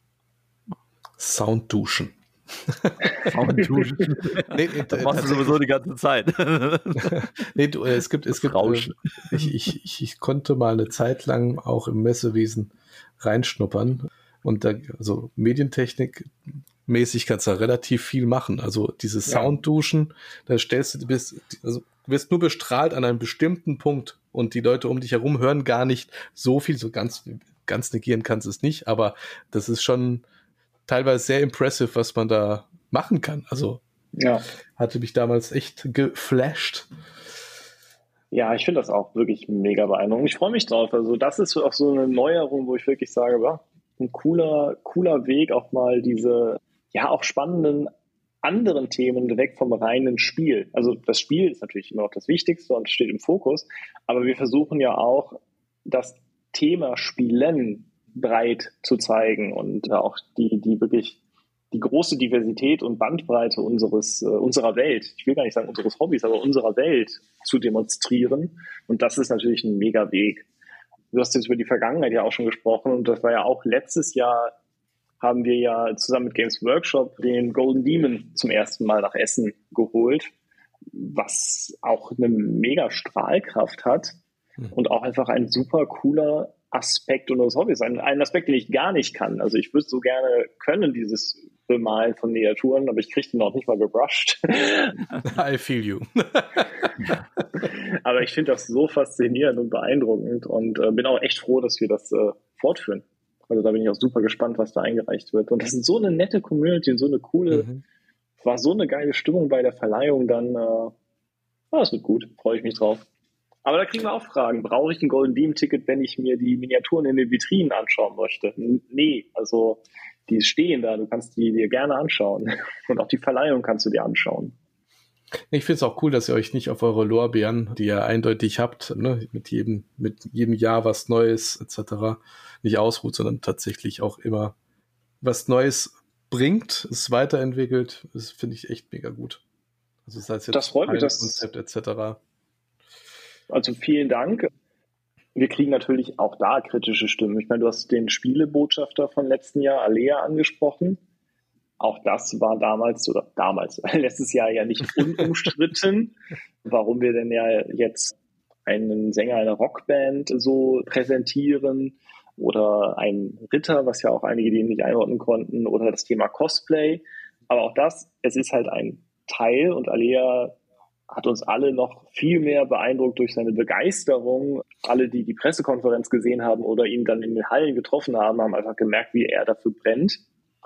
A: Soundduschen.
B: Soundduschen. Das machst du sowieso die ganze Zeit.
A: Es gibt Rauschen. Ich konnte mal eine Zeit lang auch im Messewesen reinschnuppern und da, also Medientechnik mäßig kannst du da relativ viel machen. Also diese Soundduschen, da wirst nur bestrahlt an einem bestimmten Punkt und die Leute um dich herum hören gar nicht so viel, so ganz negieren kannst du es nicht, aber das ist schon teilweise sehr impressive, was man da machen kann. Also hatte mich damals echt geflasht.
C: Ja, ich finde das auch wirklich mega beeindruckend. Ich freue mich drauf. Also das ist auch so eine Neuerung, wo ich wirklich sage, ein cooler Weg, auch mal diese auch spannenden anderen Themen weg vom reinen Spiel. Also das Spiel ist natürlich immer noch das Wichtigste und steht im Fokus, aber wir versuchen ja auch, das Thema Spielen breit zu zeigen und auch die wirklich die große Diversität und Bandbreite unserer Welt, ich will gar nicht sagen unseres Hobbys, aber unserer Welt zu demonstrieren. Und das ist natürlich ein mega Weg. Du hast jetzt über die Vergangenheit ja auch schon gesprochen und das war ja auch letztes Jahr, haben wir ja zusammen mit Games Workshop den Golden Demon zum ersten Mal nach Essen geholt, was auch eine mega Strahlkraft hat und auch einfach ein super cooler Aspekt unseres Hobbys, ein Aspekt, den ich gar nicht kann. Also ich würde so gerne können, dieses Bemalen von Miniaturen, aber ich kriege den noch nicht mal gebrushed.
A: I feel you.
C: Aber ich finde das so faszinierend und beeindruckend und bin auch echt froh, dass wir das fortführen. Also da bin ich auch super gespannt, was da eingereicht wird. Und das ist so eine nette Community und so eine coole, war so eine geile Stimmung bei der Verleihung dann. Das wird gut, freue ich mich drauf. Aber da kriegen wir auch Fragen. Brauche ich ein Golden Beam-Ticket, wenn ich mir die Miniaturen in den Vitrinen anschauen möchte? Nee, also die stehen da, du kannst die dir gerne anschauen. Und auch die Verleihung kannst du dir anschauen.
A: Ich finde es auch cool, dass ihr euch nicht auf eure Lorbeeren, die ihr eindeutig habt, ne, mit jedem Jahr was Neues etc., nicht ausruht, sondern tatsächlich auch immer was Neues bringt, es weiterentwickelt. Das finde ich echt mega gut. Also sei es jetzt
C: das freut mich,
A: Konzept etc.
C: Also vielen Dank. Wir kriegen natürlich auch da kritische Stimmen. Ich meine, du hast den Spielebotschafter von letzten Jahr, Alea, angesprochen. Auch das war letztes Jahr ja nicht unumstritten, warum wir denn ja jetzt einen Sänger einer Rockband so präsentieren oder einen Ritter, was ja auch einige, die ihn nicht einordnen konnten, oder das Thema Cosplay. Aber auch das, es ist halt ein Teil und Alea hat uns alle noch viel mehr beeindruckt durch seine Begeisterung. Alle, die die Pressekonferenz gesehen haben oder ihn dann in den Hallen getroffen haben, haben einfach gemerkt, wie er dafür brennt.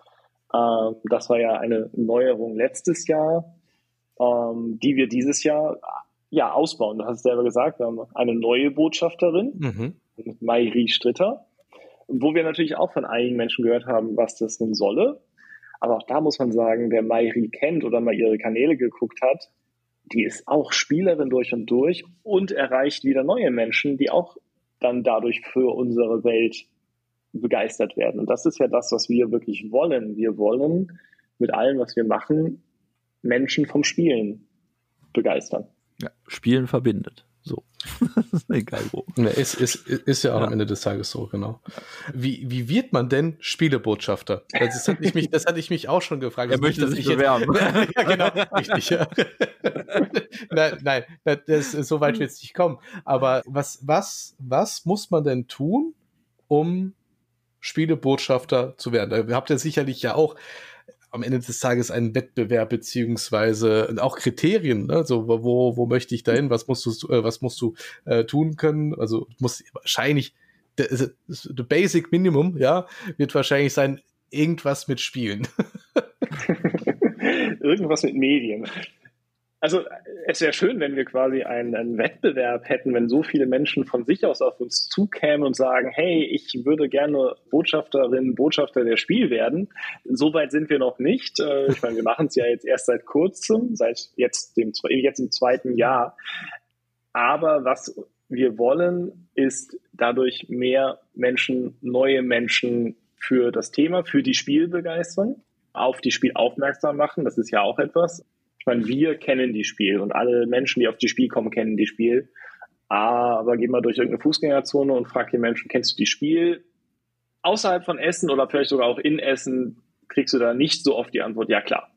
C: Das war ja eine Neuerung letztes Jahr, die wir dieses Jahr ausbauen. Du hast es selber gesagt, wir haben eine neue Botschafterin, Mayri Stritter, wo wir natürlich auch von einigen Menschen gehört haben, was das nun solle. Aber auch da muss man sagen, wer Mayri kennt oder mal ihre Kanäle geguckt hat, die ist auch Spielerin durch und erreicht wieder neue Menschen, die auch dann dadurch für unsere Welt begeistert werden. Und das ist ja das, was wir wirklich wollen. Wir wollen mit allem, was wir machen, Menschen vom Spielen begeistern.
B: Ja, Spielen verbindet. So. Egal wo.
A: Ja, ist ja auch am Ende des Tages so, genau. Wie wird man denn Spielebotschafter? Das hatte ich mich auch schon gefragt.
B: Er möchte sich bewerben.
A: Ja, genau, richtig. Ja. Nein, so weit wird es nicht kommen. Aber was muss man denn tun, um Spielebotschafter zu werden? Da habt ihr sicherlich ja auch am Ende des Tages einen Wettbewerb beziehungsweise auch Kriterien, ne? So, wo möchte ich dahin? Was musst du tun können? Also muss wahrscheinlich the basic Minimum, ja, wird wahrscheinlich sein, irgendwas mit Spielen.
C: Irgendwas mit Medien. Also es wäre schön, wenn wir quasi einen Wettbewerb hätten, wenn so viele Menschen von sich aus auf uns zukämen und sagen, hey, ich würde gerne Botschafter der Spiel werden. So weit sind wir noch nicht. Ich meine, wir machen es ja jetzt erst seit kurzem, seit jetzt im 2. Jahr. Aber was wir wollen, ist dadurch mehr Menschen, neue Menschen für das Thema, für die Spiel begeistern, auf die Spiel aufmerksam machen. Das ist ja auch etwas. Ich meine, wir kennen die Spiel und alle Menschen, die auf die Spiel kommen, kennen die Spiel. Aber geh mal durch irgendeine Fußgängerzone und frag die Menschen, kennst du die Spiel? Außerhalb von Essen oder vielleicht sogar auch in Essen kriegst du da nicht so oft die Antwort, ja klar.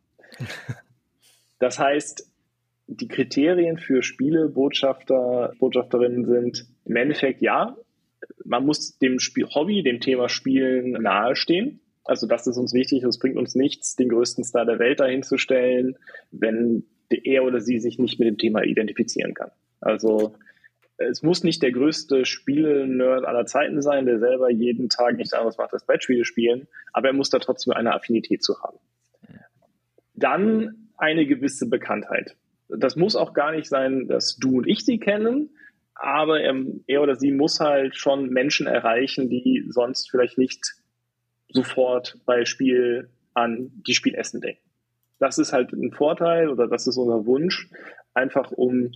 C: Das heißt, die Kriterien für Spielebotschafter, Botschafterinnen sind im Endeffekt, ja, man muss dem Hobby, dem Thema Spielen nahestehen. Also das ist uns wichtig. Es bringt uns nichts, den größten Star der Welt dahin zu stellen, wenn er oder sie sich nicht mit dem Thema identifizieren kann. Also es muss nicht der größte Spiele-Nerd aller Zeiten sein, der selber jeden Tag nichts anderes macht als Brettspiele spielen, aber er muss da trotzdem eine Affinität zu haben. Dann eine gewisse Bekanntheit. Das muss auch gar nicht sein, dass du und ich sie kennen, aber er oder sie muss halt schon Menschen erreichen, die sonst vielleicht nicht sofort bei Spiel an die Spielessen denken. Das ist halt ein Vorteil oder das ist unser Wunsch, einfach um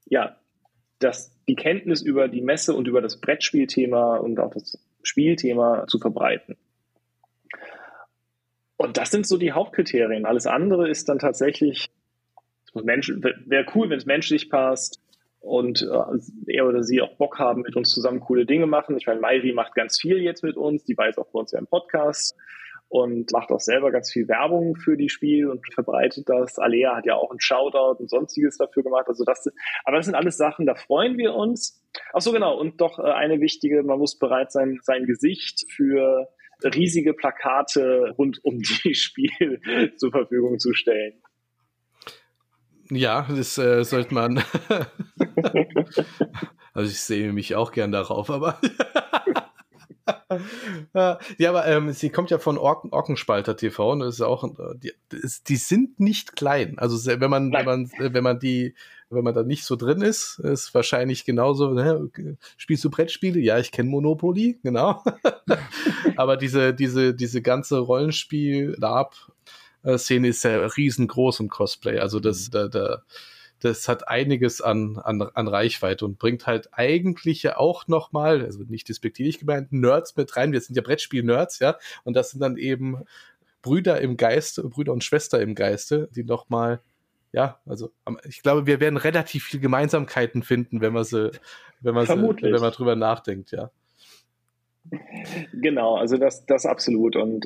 C: die Kenntnis über die Messe und über das Brettspielthema und auch das Spielthema zu verbreiten. Und das sind so die Hauptkriterien. Alles andere ist dann tatsächlich, wäre cool, wenn es menschlich passt und er oder sie auch Bock haben, mit uns zusammen coole Dinge machen. Ich meine, Mayri macht ganz viel jetzt mit uns, die war jetzt auch bei uns ja im Podcast und macht auch selber ganz viel Werbung für die Spiel und verbreitet das. Alea hat ja auch einen Shoutout und sonstiges dafür gemacht. Aber das sind alles Sachen, da freuen wir uns. Ach so, genau. Und doch eine wichtige, man muss bereit sein, sein Gesicht für riesige Plakate rund um die Spiel zur Verfügung zu stellen.
A: Ja, das sollte man. Also ich sehe mich auch gern darauf, aber ja, aber sie kommt ja von Orkenspalter TV und das ist auch die sind nicht klein. Also wenn man da nicht so drin ist wahrscheinlich genauso, ne? Spielst du Brettspiele? Ja, ich kenne Monopoly, genau. Aber diese ganze Rollenspiel-Lab-Szene ist ja riesengroß im Cosplay. Also das hat einiges an Reichweite und bringt halt eigentlich ja auch nochmal, also nicht despektierlich gemeint, Nerds mit rein. Wir sind ja Brettspiel-Nerds, ja. Und das sind dann eben Brüder und Schwester im Geiste, die nochmal, ja, also ich glaube, wir werden relativ viel Gemeinsamkeiten finden, wenn man drüber nachdenkt, ja.
C: Genau, also das absolut. Und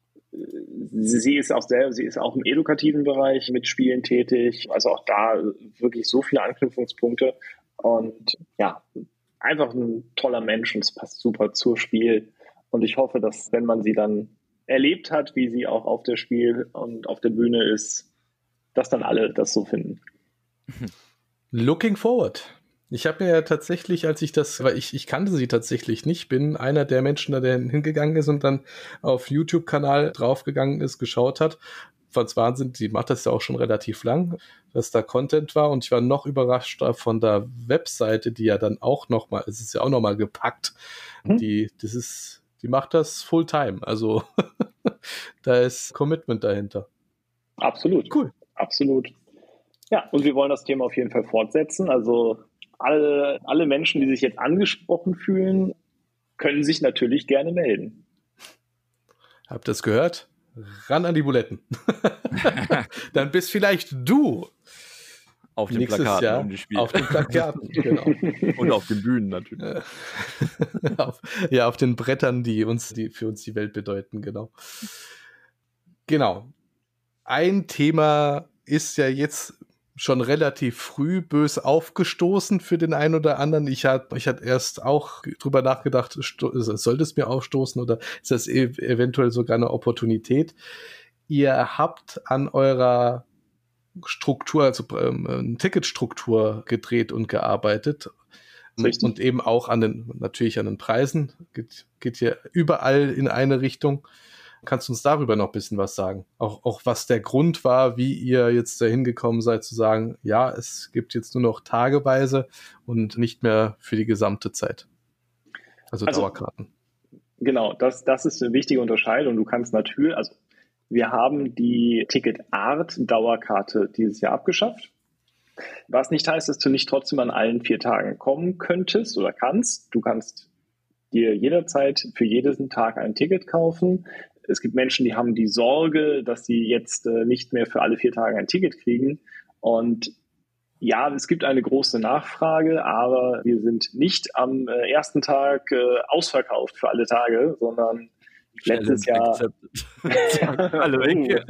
C: sie ist auch im edukativen Bereich mit Spielen tätig, also auch da wirklich so viele Anknüpfungspunkte und ja, einfach ein toller Mensch und es passt super zur Spiel und ich hoffe, dass wenn man sie dann erlebt hat, wie sie auch auf der Spiel und auf der Bühne ist, dass dann alle das so finden.
A: Looking forward. Ich habe mir ja tatsächlich, weil ich kannte sie tatsächlich nicht, bin einer der Menschen, der hingegangen ist und dann auf YouTube-Kanal draufgegangen ist, geschaut hat. Fand's Wahnsinn, die macht das ja auch schon relativ lang, dass da Content war und ich war noch überrascht von der Webseite, die ja dann auch nochmal, es ist ja auch nochmal gepackt, die macht das Fulltime, also da ist Commitment dahinter.
C: Absolut.
A: Cool.
C: Absolut. Ja, und wir wollen das Thema auf jeden Fall fortsetzen, also alle Menschen, die sich jetzt angesprochen fühlen, können sich natürlich gerne melden.
A: Habt ihr das gehört? Ran an die Buletten. Dann bist vielleicht du
B: auf den Plakaten
A: Jahr
B: um die Spiele.
A: Auf den Plakaten, genau.
B: Und auf den Bühnen natürlich.
A: auf den Brettern, die für uns die Welt bedeuten, genau. Genau. Ein Thema ist ja jetzt schon relativ früh bös aufgestoßen für den einen oder anderen. Ich hatte erst auch drüber nachgedacht, sollte es mir aufstoßen oder ist das eventuell sogar eine Opportunität? Ihr habt an eurer Struktur, also Ticketstruktur gedreht und gearbeitet. Richtig. Und eben auch natürlich an den Preisen. Geht hier überall in eine Richtung. Kannst du uns darüber noch ein bisschen was sagen? Auch was der Grund war, wie ihr jetzt dahin gekommen seid, zu sagen, ja, es gibt jetzt nur noch tageweise und nicht mehr für die gesamte Zeit. Also Dauerkarten.
C: Genau, das ist eine wichtige Unterscheidung. Du kannst natürlich, also wir haben die Ticketart Dauerkarte dieses Jahr abgeschafft. Was nicht heißt, dass du nicht trotzdem an allen 4 Tagen kommen könntest oder kannst. Du kannst dir jederzeit für jeden Tag ein Ticket kaufen. Es gibt Menschen, die haben die Sorge, dass sie jetzt nicht mehr für alle 4 Tage ein Ticket kriegen. Und ja, es gibt eine große Nachfrage, aber wir sind nicht am ersten Tag ausverkauft für alle Tage, sondern letztes Jahr
B: alle weg.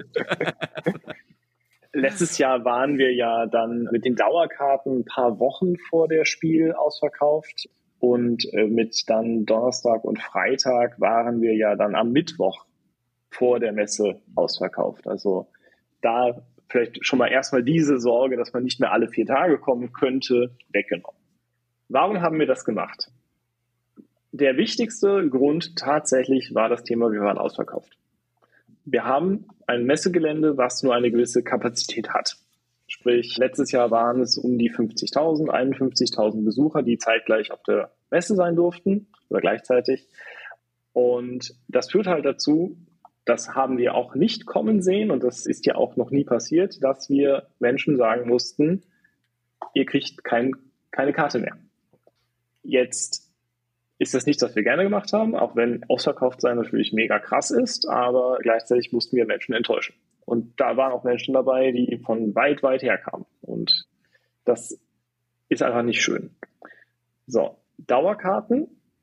C: Letztes Jahr waren wir ja dann mit den Dauerkarten ein paar Wochen vor der Spiel ausverkauft und mit dann Donnerstag und Freitag waren wir ja dann am Mittwoch vor der Messe ausverkauft. Also da vielleicht schon mal erstmal diese Sorge, dass man nicht mehr alle 4 Tage kommen könnte, weggenommen. Warum haben wir das gemacht? Der wichtigste Grund tatsächlich war das Thema, wir waren ausverkauft. Wir haben ein Messegelände, was nur eine gewisse Kapazität hat. Sprich, letztes Jahr waren es um die 50.000, 51.000 Besucher, die zeitgleich auf der Messe sein durften oder gleichzeitig. Und das führt halt dazu, das haben wir auch nicht kommen sehen und das ist ja auch noch nie passiert, dass wir Menschen sagen mussten, ihr kriegt keine Karte mehr. Jetzt ist das nichts, was wir gerne gemacht haben, auch wenn ausverkauft sein natürlich mega krass ist, aber gleichzeitig mussten wir Menschen enttäuschen. Und da waren auch Menschen dabei, die von weit herkamen. Und das ist einfach nicht schön. So, Dauerkarten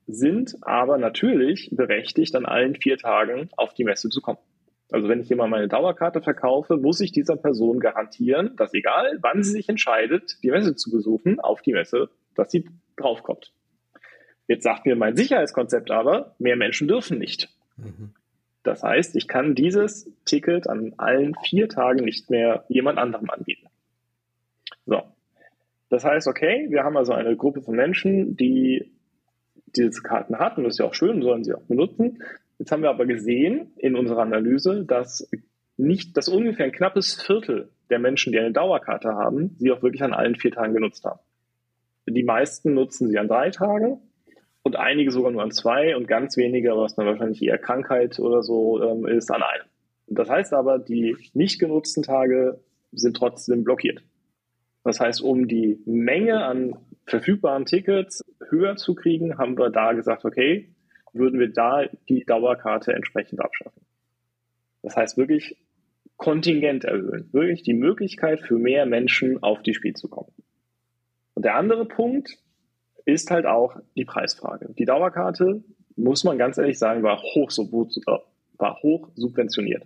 C: sind aber natürlich berechtigt, an allen 4 Tagen auf die Messe zu kommen. Also wenn ich jemand meine Dauerkarte verkaufe, muss ich dieser Person garantieren, dass egal wann sie sich entscheidet, die Messe zu besuchen, auf die Messe, dass sie draufkommt. Jetzt sagt mir mein Sicherheitskonzept aber, mehr Menschen dürfen nicht. Das heißt, ich kann dieses Ticket an allen 4 Tagen nicht mehr jemand anderem anbieten. So. Das heißt, okay, wir haben also eine Gruppe von Menschen, die diese Karten hat, und das ist ja auch schön, sollen sie auch benutzen. Jetzt haben wir aber gesehen in unserer Analyse, dass ungefähr ein knappes Viertel der Menschen, die eine Dauerkarte haben, sie auch wirklich an allen 4 Tagen genutzt haben. Die meisten nutzen sie an 3 Tagen und einige sogar nur an 2 und ganz wenige, was dann wahrscheinlich eher Krankheit oder so ist, an einem. Das heißt aber, die nicht genutzten Tage sind trotzdem blockiert. Das heißt, um die Menge an verfügbaren Tickets höher zu kriegen, haben wir da gesagt, okay, würden wir da die Dauerkarte entsprechend abschaffen. Das heißt wirklich Kontingent erhöhen, wirklich die Möglichkeit für mehr Menschen auf die Spiel zu kommen. Und der andere Punkt ist halt auch die Preisfrage. Die Dauerkarte, muss man ganz ehrlich sagen, war hoch subventioniert.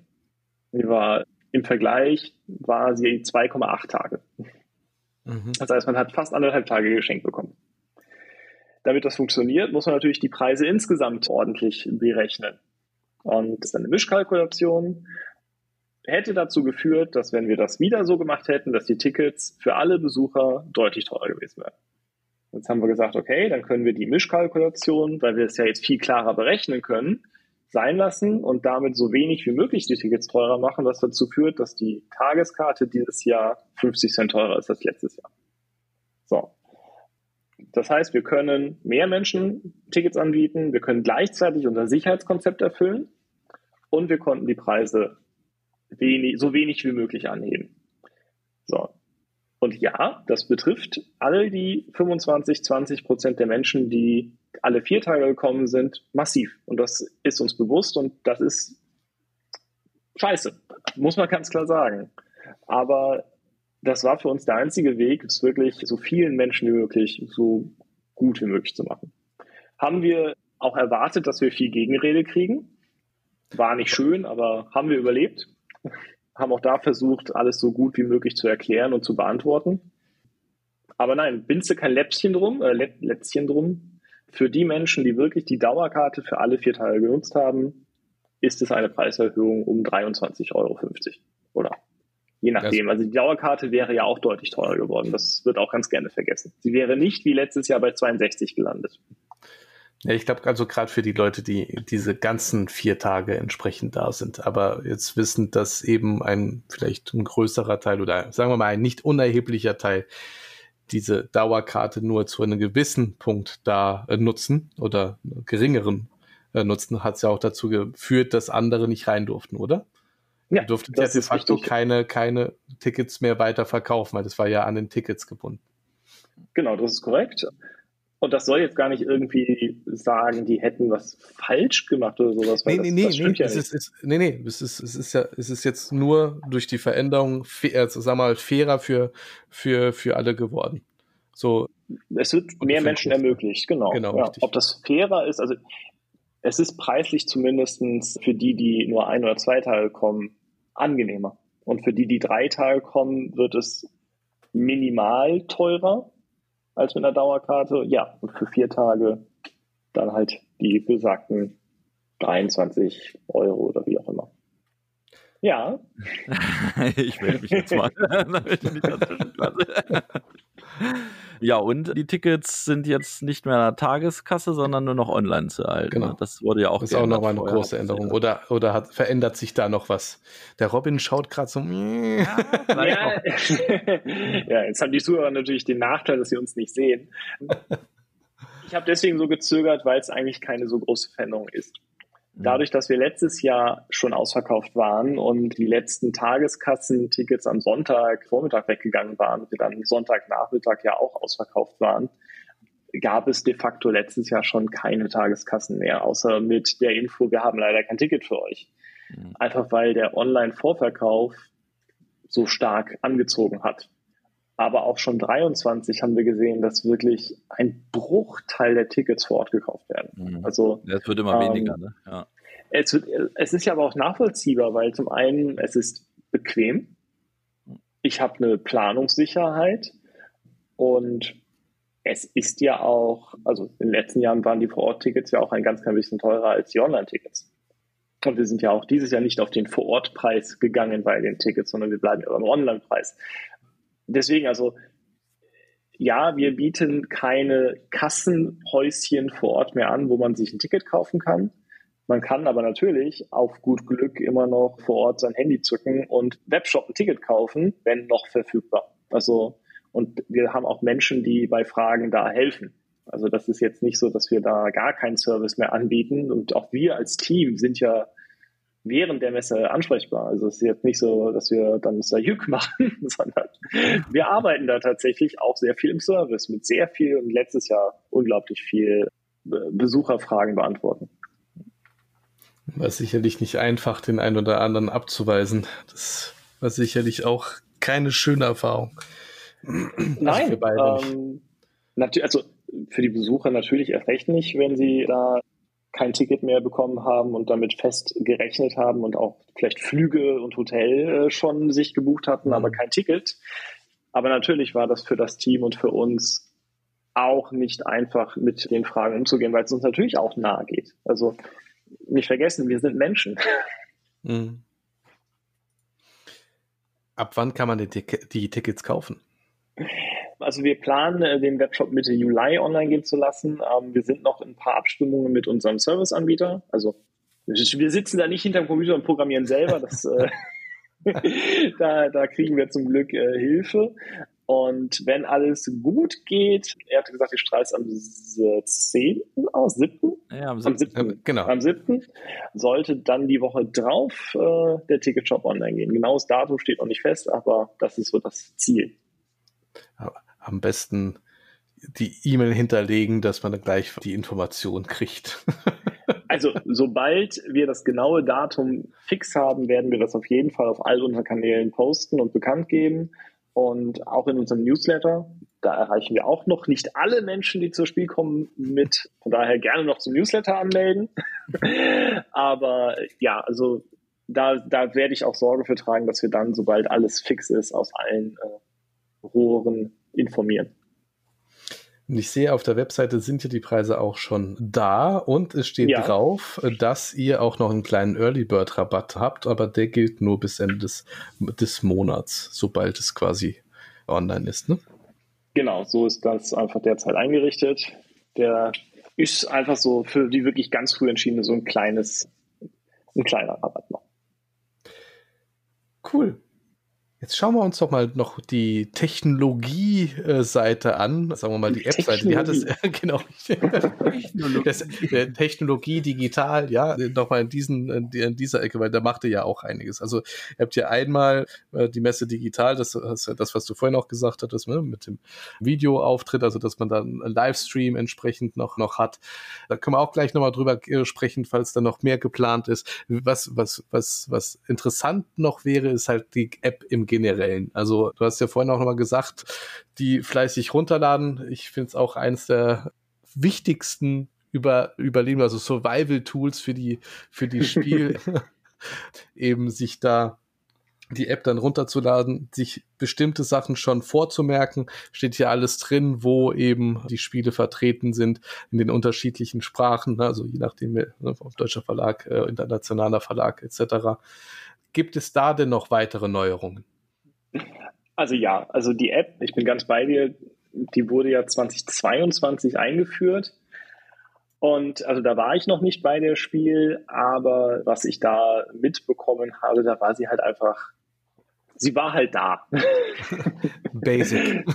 C: Im Vergleich war sie 2,8 Tage. Das heißt, man hat fast 1,5 Tage geschenkt bekommen. Damit das funktioniert, muss man natürlich die Preise insgesamt ordentlich berechnen. Und das ist eine Mischkalkulation. Hätte dazu geführt, dass wenn wir das wieder so gemacht hätten, dass die Tickets für alle Besucher deutlich teurer gewesen wären. Jetzt haben wir gesagt, okay, dann können wir die Mischkalkulation, weil wir es ja jetzt viel klarer berechnen können, sein lassen und damit so wenig wie möglich die Tickets teurer machen, was dazu führt, dass die Tageskarte dieses Jahr 50 Cent teurer ist als letztes Jahr. So. Das heißt, wir können mehr Menschen Tickets anbieten, wir können gleichzeitig unser Sicherheitskonzept erfüllen und wir konnten die Preise so wenig wie möglich anheben. So. Und ja, das betrifft alle die 25-20% der Menschen, die alle 4 Tage gekommen sind, massiv. Und das ist uns bewusst und das ist scheiße, muss man ganz klar sagen. Aber das war für uns der einzige Weg, es wirklich so vielen Menschen wie möglich, so gut wie möglich zu machen. Haben wir auch erwartet, dass wir viel Gegenrede kriegen. War nicht schön, aber haben wir überlebt. Haben auch da versucht, alles so gut wie möglich zu erklären und zu beantworten. Aber nein, binste kein Lätzchen drum. Für die Menschen, die wirklich die Dauerkarte für alle 4 Tage genutzt haben, ist es eine Preiserhöhung um 23,50 Euro. Oder je nachdem. Also die Dauerkarte wäre ja auch deutlich teurer geworden. Das wird auch ganz gerne vergessen. Sie wäre nicht wie letztes Jahr bei 62 gelandet.
A: Ja, ich glaube, also gerade für die Leute, die diese ganzen 4 Tage entsprechend da sind, aber jetzt wissen, dass eben vielleicht ein größerer Teil oder sagen wir mal ein nicht unerheblicher Teil diese Dauerkarte nur zu einem gewissen Punkt da nutzen oder geringeren nutzen, hat es ja auch dazu geführt, dass andere nicht rein durften, oder? Ja, du durftest ja de facto keine Tickets mehr weiter verkaufen, weil das war ja an den Tickets gebunden.
C: Genau, das ist korrekt. Und das soll jetzt gar nicht irgendwie sagen, die hätten was falsch gemacht oder sowas.
A: Es ist jetzt nur durch die Veränderung, fairer für alle geworden. So.
C: Es wird mehr Menschen ermöglicht, genau ja. Ob das fairer ist, also es ist preislich zumindest für die nur 1 oder 2 Tage kommen, angenehmer. Und für die 3 Tage kommen, wird es minimal teurer als mit einer Dauerkarte. Ja, und für 4 Tage dann halt die besagten 23 Euro oder wie auch immer. Ja.
B: Ich melde mich jetzt mal. Ja, und die Tickets sind jetzt nicht mehr in der Tageskasse, sondern nur noch online zu erhalten.
A: Genau.
B: Das wurde ja auch.
A: Das ist auch nochmal eine große Änderung. Oder verändert sich da noch was? Der Robin schaut gerade so.
C: Ja, jetzt haben die Zuhörer natürlich den Nachteil, dass sie uns nicht sehen. Ich habe deswegen so gezögert, weil es eigentlich keine so große Veränderung ist. Dadurch, dass wir letztes Jahr schon ausverkauft waren und die letzten Tageskassentickets am Sonntagvormittag weggegangen waren und wir dann Sonntagnachmittag ja auch ausverkauft waren, gab es de facto letztes Jahr schon keine Tageskassen mehr, außer mit der Info, wir haben leider kein Ticket für euch. Einfach weil der Online-Vorverkauf so stark angezogen hat. Aber auch schon 23 haben wir gesehen, dass wirklich ein Bruchteil der Tickets vor Ort gekauft werden. Also
B: es wird immer weniger, ne? Ja.
C: Es ist ja aber auch nachvollziehbar, weil zum einen es ist bequem, ich habe eine Planungssicherheit und es ist ja auch, also in den letzten Jahren waren die Vor-Ort-Tickets ja auch ein ganz klein bisschen teurer als die Online-Tickets. Und wir sind ja auch dieses Jahr nicht auf den Vor-Ort-Preis gegangen bei den Tickets, sondern wir bleiben ja beim Online-Preis. Deswegen, also ja, wir bieten keine Kassenhäuschen vor Ort mehr an, wo man sich ein Ticket kaufen kann. Man kann aber natürlich auf gut Glück immer noch vor Ort sein Handy zücken und Webshop ein Ticket kaufen, wenn noch verfügbar. Also, und wir haben auch Menschen, die bei Fragen da helfen. Also das ist jetzt nicht so, dass wir da gar keinen Service mehr anbieten. Und auch wir als Team sind ja während der Messe ansprechbar. Also es ist jetzt nicht so, dass wir dann Sayük machen, sondern wir arbeiten da tatsächlich auch sehr viel im Service mit sehr viel und letztes Jahr unglaublich viel Besucherfragen beantworten.
A: War sicherlich nicht einfach, den einen oder anderen abzuweisen. Das war sicherlich auch keine schöne Erfahrung.
C: Nein, für beide nicht. Also für die Besucher natürlich erst recht nicht, wenn sie da kein Ticket mehr bekommen haben und damit fest gerechnet haben und auch vielleicht Flüge und Hotel schon sich gebucht hatten, aber kein Ticket. Aber natürlich war das für das Team und für uns auch nicht einfach, mit den Fragen umzugehen, weil es uns natürlich auch nahe geht. Also nicht vergessen, wir sind Menschen.
A: Mhm. Ab wann kann man die Tickets kaufen?
C: Also wir planen, den Webshop Mitte Juli online gehen zu lassen. Wir sind noch in ein paar Abstimmungen mit unserem Serviceanbieter. Also wir sitzen da nicht hinterm Computer und programmieren selber. Das, da kriegen wir zum Glück Hilfe. Und wenn alles gut geht, er hatte gesagt, die Strahl ist am 10. aus, 7.
B: Ja, am 7.
A: Genau.
C: Am 7. sollte dann die Woche drauf der Ticketshop online gehen. Genaues Datum steht noch nicht fest, aber das ist so das Ziel.
A: Am besten die E-Mail hinterlegen, dass man dann gleich die Information kriegt.
C: Also, sobald wir das genaue Datum fix haben, werden wir das auf jeden Fall auf all unseren Kanälen posten und bekannt geben. Und auch in unserem Newsletter, da erreichen wir auch noch nicht alle Menschen, die zur Spiel kommen, mit. Von daher gerne noch zum Newsletter anmelden. Aber ja, also da werde ich auch Sorge für tragen, dass wir dann, sobald alles fix ist, aus allen Rohren informieren.
A: Und ich sehe, auf der Webseite sind ja die Preise auch schon da und es steht drauf, dass ihr auch noch einen kleinen Early Bird Rabatt habt, aber der gilt nur bis Ende des Monats, sobald es quasi online ist, ne?
C: Genau, so ist das einfach derzeit eingerichtet. Der ist einfach so für die wirklich ganz früh entschiedene so ein kleiner Rabatt noch.
A: Cool. Jetzt schauen wir uns doch mal noch die Technologie-Seite an, sagen wir mal die App-Seite. Die hat es, genau. Technologie, digital, ja, nochmal in dieser Ecke, weil da macht ihr ja auch einiges. Also ihr habt ja einmal die Messe digital, das ist ja das, was du vorhin auch gesagt hattest, ne, mit dem Videoauftritt, also dass man dann einen Livestream entsprechend noch hat. Da können wir auch gleich nochmal drüber sprechen, falls da noch mehr geplant ist. Was interessant noch wäre, ist halt die App im Generellen. Also du hast ja vorhin auch nochmal gesagt, die fleißig runterladen. Ich finde es auch eines der wichtigsten Überleben, also Survival-Tools für die Spiel, eben sich da die App dann runterzuladen, sich bestimmte Sachen schon vorzumerken, steht hier alles drin, wo eben die Spiele vertreten sind in den unterschiedlichen Sprachen, also je nachdem, deutscher Verlag, internationaler Verlag etc. Gibt es da denn noch weitere Neuerungen?
C: Also ja, also die App, ich bin ganz bei dir, die wurde ja 2022 eingeführt und also da war ich noch nicht bei der Spiel, aber was ich da mitbekommen habe, da war sie halt einfach, sie war halt da.
A: Basic.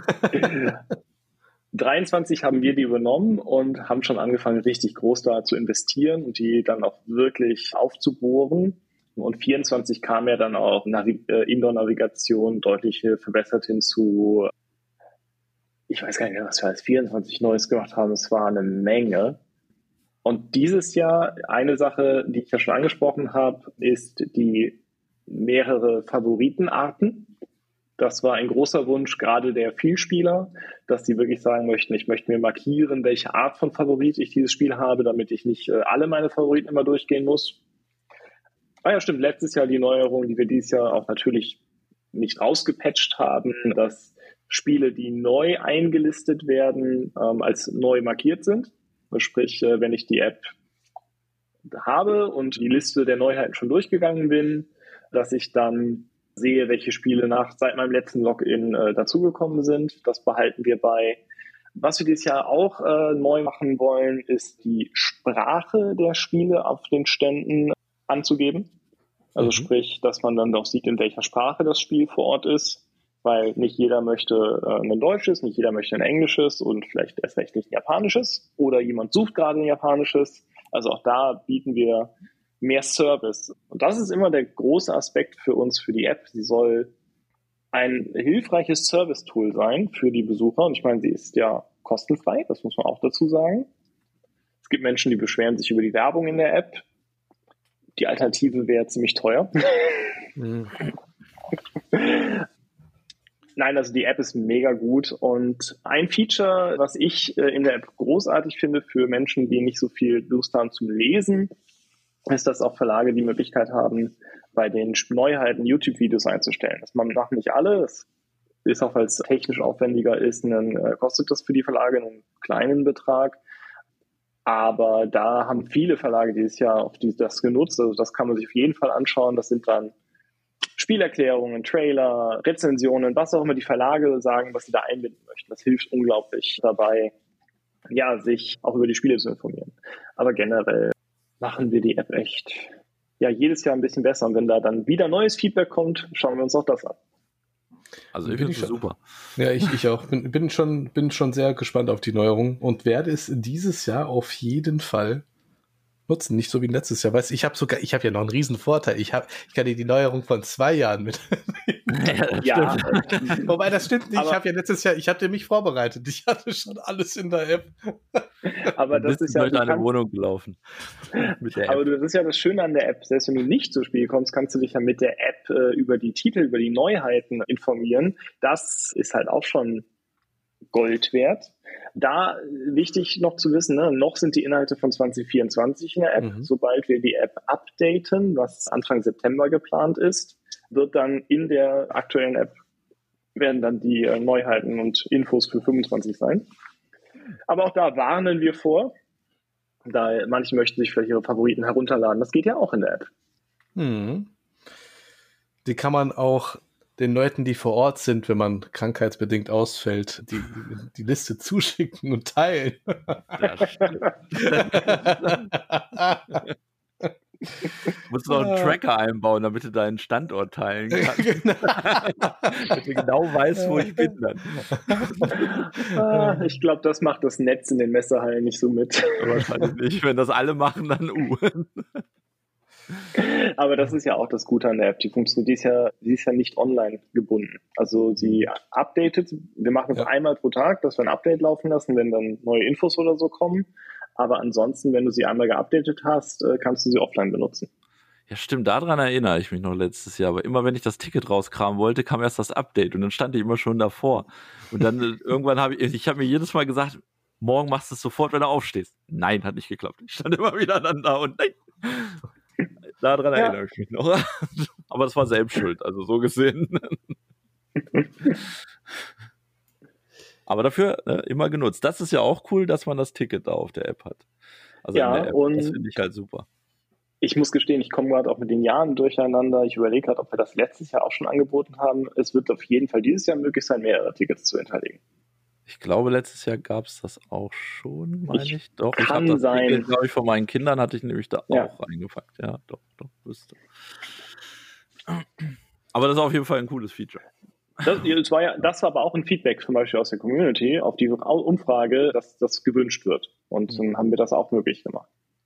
C: 23 haben wir die übernommen und haben schon angefangen, richtig groß da zu investieren und die dann auch wirklich aufzubohren. Und 24 kam ja dann auch Indoor-Navigation deutlich verbessert hinzu. Ich weiß gar nicht mehr, was wir als 24 Neues gemacht haben. Es war eine Menge. Und dieses Jahr, eine Sache, die ich ja schon angesprochen habe, ist die mehrere Favoritenarten. Das war ein großer Wunsch, gerade der Vielspieler, dass sie wirklich sagen möchten, ich möchte mir markieren, welche Art von Favorit ich dieses Spiel habe, damit ich nicht alle meine Favoriten immer durchgehen muss. Ah ja, stimmt, letztes Jahr die Neuerung, die wir dieses Jahr auch natürlich nicht rausgepatcht haben, dass Spiele, die neu eingelistet werden, als neu markiert sind. Sprich, wenn ich die App habe und die Liste der Neuheiten schon durchgegangen bin, dass ich dann sehe, welche Spiele seit meinem letzten Login dazugekommen sind. Das behalten wir bei. Was wir dieses Jahr auch neu machen wollen, ist die Sprache der Spiele auf den Ständen anzugeben. Also sprich, dass man dann auch sieht, in welcher Sprache das Spiel vor Ort ist, weil nicht jeder möchte ein deutsches, nicht jeder möchte ein englisches und vielleicht erst recht nicht ein japanisches oder jemand sucht gerade ein japanisches. Also auch da bieten wir mehr Service. Und das ist immer der große Aspekt für uns, für die App. Sie soll ein hilfreiches Service-Tool sein für die Besucher. Und ich meine, sie ist ja kostenfrei, das muss man auch dazu sagen. Es gibt Menschen, die beschweren sich über die Werbung in der App. Die Alternative wäre ziemlich teuer. Nein, also die App ist mega gut und ein Feature, was ich in der App großartig finde für Menschen, die nicht so viel Lust haben zum Lesen, ist, dass auch Verlage die Möglichkeit haben, bei den Neuheiten YouTube-Videos einzustellen. Das machen nicht alle. Das ist auch, weil es technisch aufwendiger ist, kostet das für die Verlage einen kleinen Betrag. Aber da haben viele Verlage dieses Jahr auch das genutzt. Also das kann man sich auf jeden Fall anschauen. Das sind dann Spielerklärungen, Trailer, Rezensionen, was auch immer die Verlage sagen, was sie da einbinden möchten. Das hilft unglaublich dabei, ja, sich auch über die Spiele zu informieren. Aber generell machen wir die App echt jedes Jahr ein bisschen besser. Und wenn da dann wieder neues Feedback kommt, schauen wir uns auch das an.
B: Also ich finde es super.
A: Ja, ich auch. Bin schon sehr gespannt auf die Neuerung und werde es dieses Jahr auf jeden Fall nutzen. Nicht so wie letztes Jahr. Weißt, ich habe ja noch einen riesen Vorteil. Ich kann dir die Neuerung von 2 Jahren mit.
C: Ja.
A: Wobei, das stimmt nicht. Ich habe ja letztes Jahr, ich hatte mich vorbereitet. Ich hatte schon alles in der App.
C: Aber das ist ja
B: in deine Wohnung gelaufen.
C: Mit der App. Aber das ist ja das Schöne an der App. Selbst wenn du nicht zu Spiel kommst, kannst du dich ja mit der App über die Titel, über die Neuheiten informieren. Das ist halt auch schon Gold wert. Da wichtig noch zu wissen, noch sind die Inhalte von 2024 in der App. Sobald wir die App updaten, was Anfang September geplant ist, wird dann in der aktuellen App werden dann die Neuheiten und Infos für 25 sein. Aber auch da warnen wir vor, da manche möchten sich vielleicht ihre Favoriten herunterladen. Das geht ja auch in der App.
A: Die kann man auch den Leuten, die vor Ort sind, wenn man krankheitsbedingt ausfällt, die Liste zuschicken und teilen.
B: Ja, stimmt. Musst du noch einen Tracker einbauen, damit du deinen Standort teilen kannst. Damit du genau weißt, wo ich bin dann.
C: Ich glaube, das macht das Netz in den Messehallen nicht so mit.
B: Wahrscheinlich nicht. Wenn das alle machen, dann
C: Aber das ist ja auch das Gute an der App. Die ist ja nicht online gebunden. Also sie updatet. Wir machen es einmal pro Tag, dass wir ein Update laufen lassen, wenn dann neue Infos oder so kommen. Aber ansonsten, wenn du sie einmal geupdatet hast, kannst du sie offline benutzen.
B: Ja, stimmt, daran erinnere ich mich noch letztes Jahr. Aber immer, wenn ich das Ticket rauskramen wollte, kam erst das Update und dann stand ich immer schon davor. Und dann irgendwann habe ich mir jedes Mal gesagt, morgen machst du es sofort, wenn du aufstehst. Nein, hat nicht geklappt. Ich stand immer wieder dann da und nein. Daran erinnere ich mich noch. Aber das war Selbstschuld, also so gesehen. Aber dafür immer genutzt. Das ist ja auch cool, dass man das Ticket da auf der App hat. Also in der App. Und das finde ich halt super.
C: Ich muss gestehen, ich komme gerade auch mit den Jahren durcheinander. Ich überlege gerade, ob wir das letztes Jahr auch schon angeboten haben. Es wird auf jeden Fall dieses Jahr möglich sein, mehrere Tickets zu hinterlegen.
B: Ich glaube, letztes Jahr gab es das auch schon, meine ich. Doch,
C: ich habe das Ticket,
B: glaube ich, von meinen Kindern hatte ich nämlich da auch eingepackt. Ja, doch, wüsste. Aber das ist auf jeden Fall ein cooles Feature.
C: Das war aber auch ein Feedback zum Beispiel aus der Community auf die Umfrage, dass das gewünscht wird. Und dann haben wir das auch möglich gemacht.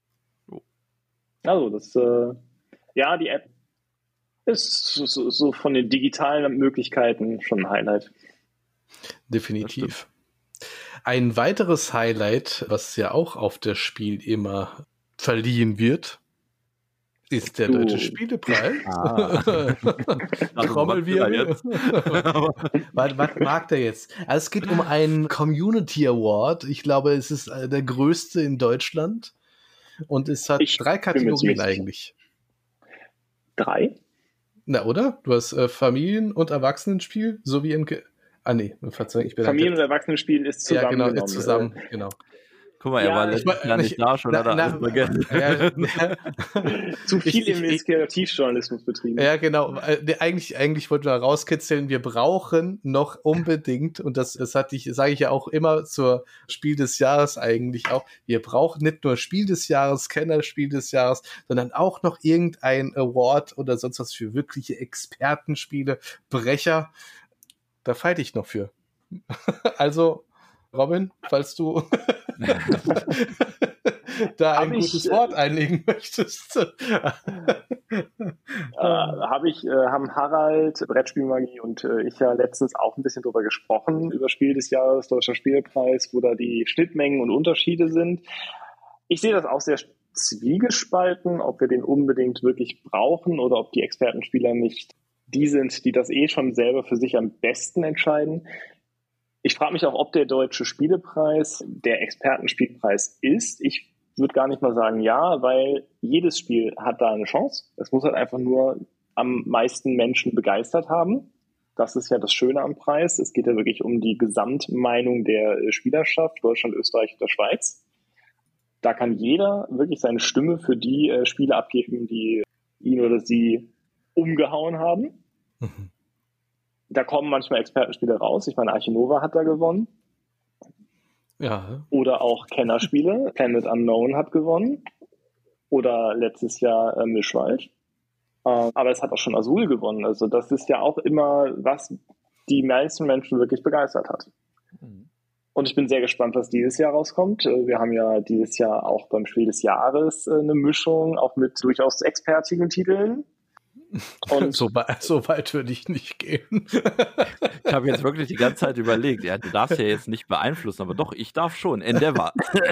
C: Also die App ist so von den digitalen Möglichkeiten schon ein Highlight.
A: Definitiv. Ein weiteres Highlight, was ja auch auf das Spiel immer verliehen wird, ist der Deutsche Spielepreis. Trommelwirbel. Was mag der jetzt? Also es geht um einen Community Award. Ich glaube, es ist der größte in Deutschland. Und es hat 3 Kategorien eigentlich.
C: 3?
A: Na, oder? Du hast Familien- und Erwachsenenspiel sowie ein... Verzeihung, ich bin
C: Familien- und Erwachsenenspiel ist zusammen.
A: Ja, genau, ist zusammen, genau.
B: Guck mal, er war letztes Jahr nicht da, schon hat er alles vergessen.
C: Zu viel Investigativjournalismus betrieben.
A: Ja, genau. Eigentlich wollten wir rauskitzeln, wir brauchen noch unbedingt, und das sage ich ja auch immer zur Spiel des Jahres eigentlich auch, wir brauchen nicht nur Spiel des Jahres, Kennerspiel des Jahres, sondern auch noch irgendein Award oder sonst was für wirkliche Expertenspiele, Brecher. Da fight ich noch für. Also, Robin, falls du da ein gutes Wort einlegen möchtest.
C: Haben Harald, Brettspielmagie und ich ja letztens auch ein bisschen drüber gesprochen, über Spiel des Jahres, Deutscher Spielpreis, wo da die Schnittmengen und Unterschiede sind. Ich sehe das auch sehr zwiegespalten, ob wir den unbedingt wirklich brauchen oder ob die Expertenspieler nicht die sind, die das schon selber für sich am besten entscheiden. Ich frage mich auch, ob der Deutsche Spielepreis der Expertenspielpreis ist. Ich würde gar nicht mal sagen ja, weil jedes Spiel hat da eine Chance. Es muss halt einfach nur am meisten Menschen begeistert haben. Das ist ja das Schöne am Preis. Es geht ja wirklich um die Gesamtmeinung der Spielerschaft, Deutschland, Österreich und der Schweiz. Da kann jeder wirklich seine Stimme für die Spiele abgeben, die ihn oder sie umgehauen haben. Mhm. Da kommen manchmal Expertenspiele raus. Ich meine, Archinova hat da gewonnen.
A: Ja.
C: Oder auch Kennerspiele. Planet Unknown hat gewonnen. Oder letztes Jahr Mischwald. Aber es hat auch schon Azul gewonnen. Also das ist ja auch immer, was die meisten Menschen wirklich begeistert hat. Mhm. Und ich bin sehr gespannt, was dieses Jahr rauskommt. Wir haben ja dieses Jahr auch beim Spiel des Jahres eine Mischung, auch mit durchaus expertigen Titeln.
A: Und so weit würde ich nicht gehen.
B: Ich habe jetzt wirklich die ganze Zeit überlegt, ja, du darfst ja jetzt nicht beeinflussen, aber doch, ich darf schon. Endeavor.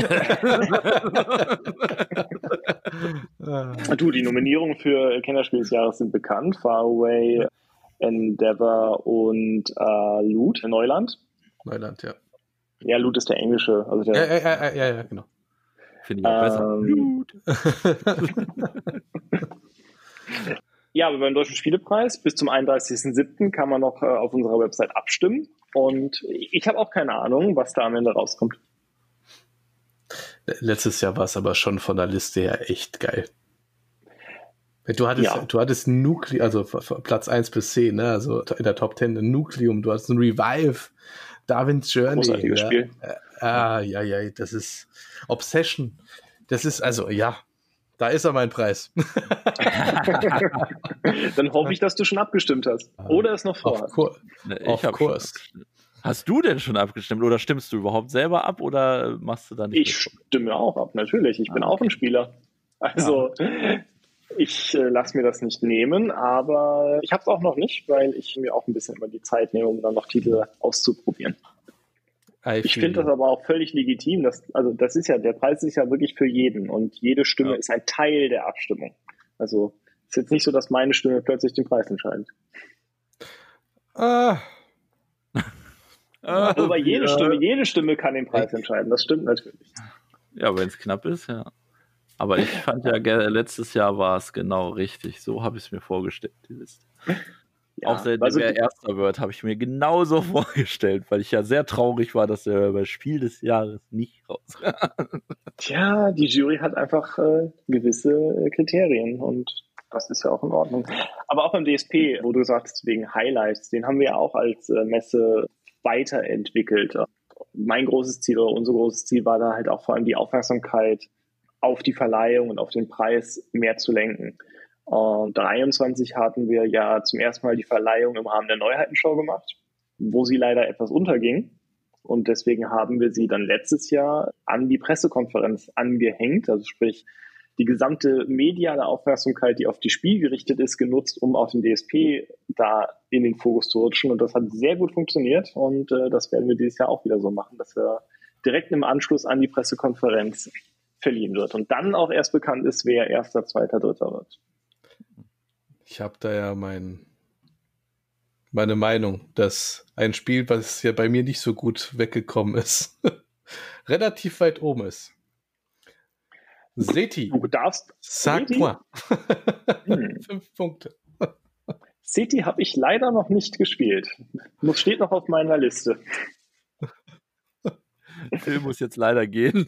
C: Die Nominierungen für Kennerspiel des Jahres sind bekannt. Faraway, Endeavor und Loot, Neuland.
A: Neuland, ja.
C: Ja, Loot ist der englische. Also der,
A: ja, genau.
B: Finde ich auch besser. Loot.
C: Ja, aber beim Deutschen Spielepreis bis zum 31.07. kann man noch auf unserer Website abstimmen. Und ich habe auch keine Ahnung, was da am Ende rauskommt.
A: Letztes Jahr war es aber schon von der Liste her echt geil. Du hattest ein Nukleum, also Platz 1 bis 10, ne? Also in der Top 10 ein Nukleum, du hattest ein Revive, Darwin's Journey.
C: Großartiges Spiel.
A: Ja, das ist Obsession. Das ist, also, ja. Da ist er, mein Preis.
C: Dann hoffe ich, dass du schon abgestimmt hast. Oder es noch vorhast.
B: Of course. Hast du denn schon abgestimmt oder stimmst du überhaupt selber ab oder machst du da nicht?
C: Ich stimme auch ab, natürlich. Ich bin auch ein Spieler. Also ich lasse mir das nicht nehmen, aber ich habe es auch noch nicht, weil ich mir auch ein bisschen immer die Zeit nehme, um dann noch Titel auszuprobieren. Ich finde das aber auch völlig legitim. Das ist ja, der Preis ist ja wirklich für jeden und jede Stimme ist ein Teil der Abstimmung. Also ist jetzt nicht so, dass meine Stimme plötzlich den Preis entscheidet. Aber jede Stimme kann den Preis entscheiden. Das stimmt natürlich.
B: Ja, wenn es knapp ist, ja. Aber ich fand ja, letztes Jahr war es genau richtig. So habe ich es mir vorgestellt, die Liste. Ja, auch seitdem er Erster wird, habe ich mir genauso vorgestellt, weil ich ja sehr traurig war, dass er bei Spiel des Jahres nicht rauskam.
C: Tja, die Jury hat einfach gewisse Kriterien und das ist ja auch in Ordnung. Aber auch beim DSP, wo du sagst, wegen Highlights, den haben wir ja auch als Messe weiterentwickelt. Mein großes Ziel oder unser großes Ziel war da halt auch vor allem die Aufmerksamkeit auf die Verleihung und auf den Preis mehr zu lenken. 23 hatten wir ja zum ersten Mal die Verleihung im Rahmen der Neuheitenshow gemacht, wo sie leider etwas unterging. Und deswegen haben wir sie dann letztes Jahr an die Pressekonferenz angehängt, also sprich die gesamte mediale Aufmerksamkeit, die auf die Spiel gerichtet ist, genutzt, um auch den DSP da in den Fokus zu rutschen. Und das hat sehr gut funktioniert und das werden wir dieses Jahr auch wieder so machen, dass wir direkt im Anschluss an die Pressekonferenz verliehen wird. Und dann auch erst bekannt ist, wer Erster, Zweiter, Dritter wird.
A: Ich habe da ja meine Meinung, dass ein Spiel, was ja bei mir nicht so gut weggekommen ist, relativ weit oben ist. Seti.
C: Du darfst.
A: Sag moi. 5 Punkte.
C: Seti habe ich leider noch nicht gespielt. Steht noch auf meiner Liste.
B: Phil muss jetzt leider gehen.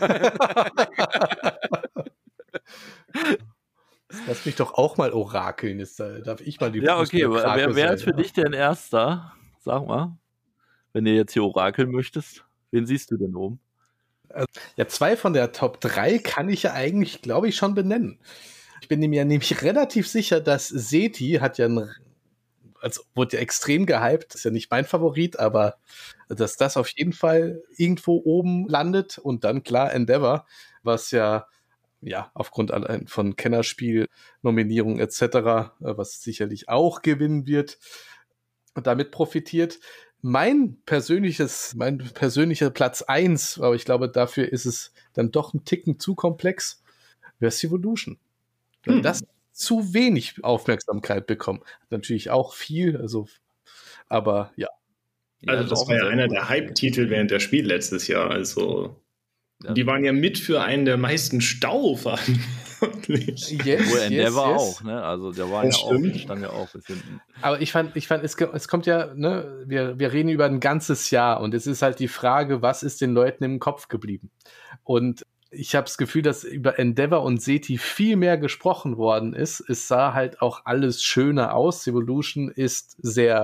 A: Lass mich doch auch mal orakeln. Jetzt darf ich mal die
B: Ja, okay, wer ist für dich denn Erster? Sag mal, wenn du jetzt hier orakeln möchtest. Wen siehst du denn oben?
A: Ja, 2 von der Top 3 kann ich ja eigentlich, glaube ich, schon benennen. Ich bin mir nämlich relativ sicher, dass Seti hat ja wurde ja extrem gehypt, ist ja nicht mein Favorit, aber dass das auf jeden Fall irgendwo oben landet und dann klar Endeavor, was ja aufgrund allein von Kennerspiel-Nominierung etc., was sicherlich auch gewinnen wird, damit profitiert. Mein persönlicher Platz 1, aber ich glaube, dafür ist es dann doch ein Ticken zu komplex, wäre Civolution. Das zu wenig Aufmerksamkeit bekommen. Hat natürlich auch viel, aber ja.
D: Also das war ja einer der Hype-Titel während der Spiel letztes Jahr, also die waren ja mit für einen der meisten Stau verantwortlich.
B: Endeavor auch, ne? Also der war stand ja auch bis hinten.
A: Aber ich fand, es kommt ja, ne, wir reden über ein ganzes Jahr und es ist halt die Frage, was ist den Leuten im Kopf geblieben? Und ich habe das Gefühl, dass über Endeavor und Seti viel mehr gesprochen worden ist. Es sah halt auch alles schöner aus. Civolution ist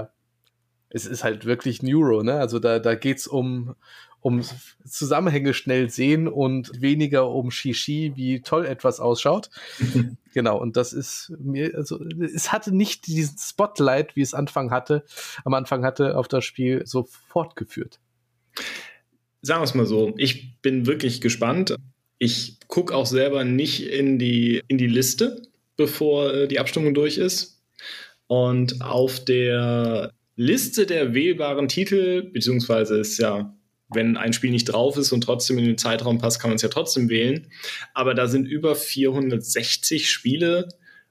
A: es ist halt wirklich Neuro, ne? Also da geht's um Zusammenhänge schnell sehen und weniger um Shishi, wie toll etwas ausschaut. Genau, und das ist mir, also es hatte nicht diesen Spotlight, wie es am Anfang hatte, auf das Spiel so fortgeführt.
D: Sagen wir es mal so, ich bin wirklich gespannt. Ich gucke auch selber nicht in die Liste, bevor die Abstimmung durch ist. Und auf der Liste der wählbaren Titel, beziehungsweise ist ja, wenn ein Spiel nicht drauf ist und trotzdem in den Zeitraum passt, kann man es ja trotzdem wählen. Aber da sind über 460 Spiele.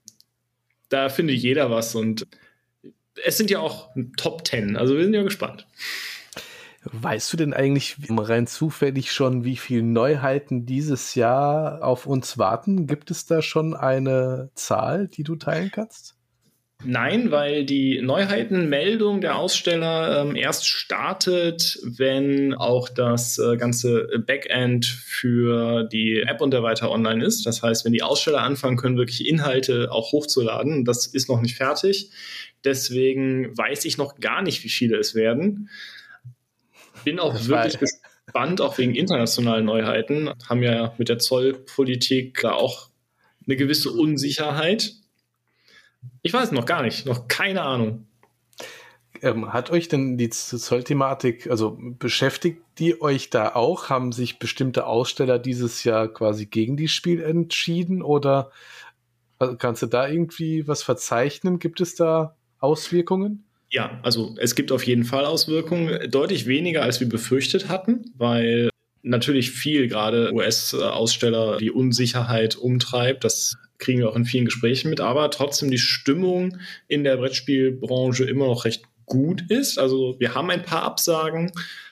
D: Da findet jeder was. Und es sind ja auch Top 10. Also wir sind ja gespannt.
A: Weißt du denn eigentlich rein zufällig schon, wie viele Neuheiten dieses Jahr auf uns warten? Gibt es da schon eine Zahl, die du teilen kannst?
D: Nein, weil die Neuheitenmeldung der Aussteller erst startet, wenn auch das ganze Backend für die App und der weiter online ist. Das heißt, wenn die Aussteller anfangen können, wirklich Inhalte auch hochzuladen, das ist noch nicht fertig. Deswegen weiß ich noch gar nicht, wie viele es werden. Bin auch wirklich gespannt, auch wegen internationalen Neuheiten. Haben ja mit der Zollpolitik da auch eine gewisse Unsicherheit. Ich weiß noch gar nicht, noch keine Ahnung.
A: Hat euch denn die Zollthematik, also beschäftigt die euch da auch? Haben sich bestimmte Aussteller dieses Jahr quasi gegen das Spiel entschieden oder kannst du da irgendwie was verzeichnen? Gibt es da Auswirkungen?
D: Ja, also es gibt auf jeden Fall Auswirkungen, deutlich weniger als wir befürchtet hatten, weil natürlich viel gerade US-Aussteller die Unsicherheit umtreibt. Das kriegen wir auch in vielen Gesprächen mit, aber trotzdem die Stimmung in der Brettspielbranche immer noch recht gut ist. Also wir haben ein paar Absagen,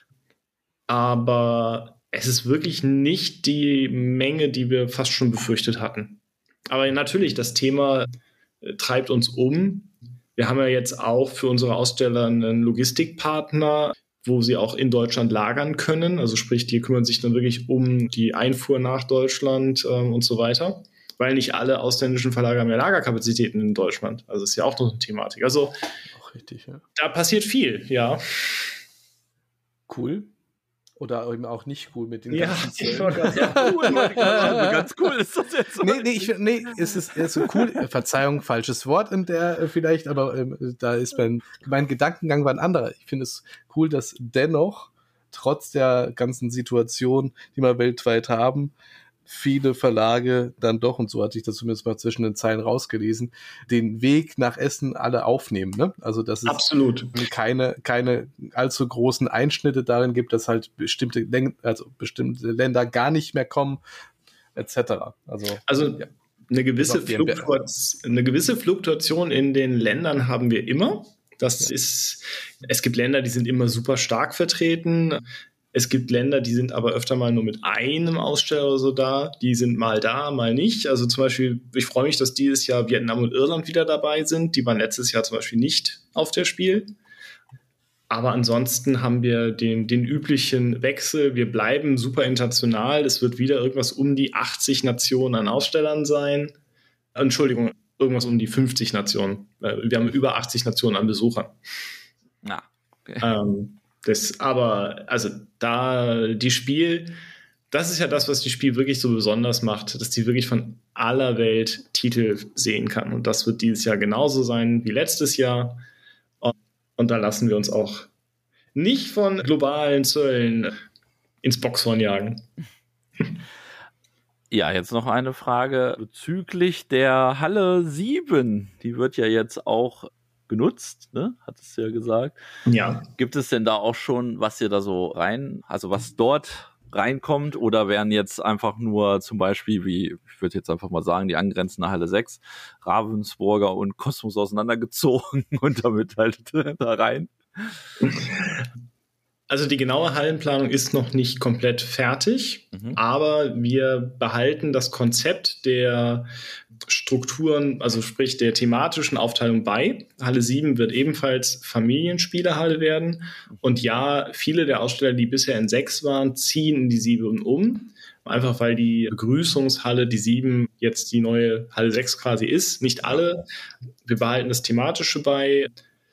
D: aber es ist wirklich nicht die Menge, die wir fast schon befürchtet hatten. Aber natürlich, das Thema treibt uns um. Wir haben ja jetzt auch für unsere Aussteller einen Logistikpartner, wo sie auch in Deutschland lagern können. Also sprich, die kümmern sich dann wirklich um die Einfuhr nach Deutschland und so weiter. Weil nicht alle ausländischen Verlage haben ja Lagerkapazitäten in Deutschland. Also ist ja auch noch eine Thematik. Also
A: auch richtig, ja.
D: Da passiert viel, ja.
A: Cool. Oder eben auch nicht cool mit den
D: ganzen
A: Zellen.
B: Ganz cool ist das jetzt.
A: Es ist so cool. Verzeihung, falsches Wort in der vielleicht, aber da ist mein Gedankengang war ein anderer. Ich finde es cool, dass dennoch trotz der ganzen Situation, die wir weltweit haben, viele Verlage dann doch, und so hatte ich das zumindest mal zwischen den Zeilen rausgelesen, den Weg nach Essen alle aufnehmen. Ne? Also dass es
D: absolut
A: keine allzu großen Einschnitte darin gibt, dass halt bestimmte Länder gar nicht mehr kommen, etc. Also
D: ja. Eine gewisse Fluktuation in den Ländern haben wir immer. Es gibt Länder, die sind immer super stark vertreten. Es gibt Länder, die sind aber öfter mal nur mit einem Aussteller oder so da. Die sind mal da, mal nicht. Also zum Beispiel, ich freue mich, dass dieses Jahr Vietnam und Irland wieder dabei sind. Die waren letztes Jahr zum Beispiel nicht auf der Spiel. Aber ansonsten haben wir den üblichen Wechsel. Wir bleiben super international. Es wird wieder irgendwas um die 80 Nationen an Ausstellern sein. Entschuldigung, irgendwas um die 50 Nationen. Wir haben über 80 Nationen an Besuchern.
B: Ja, okay.
D: Das ist ja das, was die Spiel wirklich so besonders macht, dass die wirklich von aller Welt Titel sehen kann. Und das wird dieses Jahr genauso sein wie letztes Jahr. Und da lassen wir uns auch nicht von globalen Zöllen ins Boxhorn jagen.
B: Ja, jetzt noch eine Frage bezüglich der Halle 7. Die wird ja jetzt auch genutzt, ne? Hattest du ja gesagt.
D: Ja.
B: Gibt es denn da auch schon, was ihr da so was dort reinkommt, oder werden jetzt einfach nur zum Beispiel, wie, ich würde jetzt einfach mal sagen, die angrenzende Halle 6, Ravensburger und Kosmos auseinandergezogen und damit halt da rein?
D: Also die genaue Hallenplanung ist noch nicht komplett fertig, aber wir behalten das Konzept der Strukturen, also sprich der thematischen Aufteilung bei. Halle 7 wird ebenfalls Familienspielehalle werden. Und ja, viele der Aussteller, die bisher in 6 waren, ziehen in die 7 um. Einfach weil die Begrüßungshalle, die 7, jetzt die neue Halle 6 quasi ist. Nicht alle. Wir behalten das Thematische bei.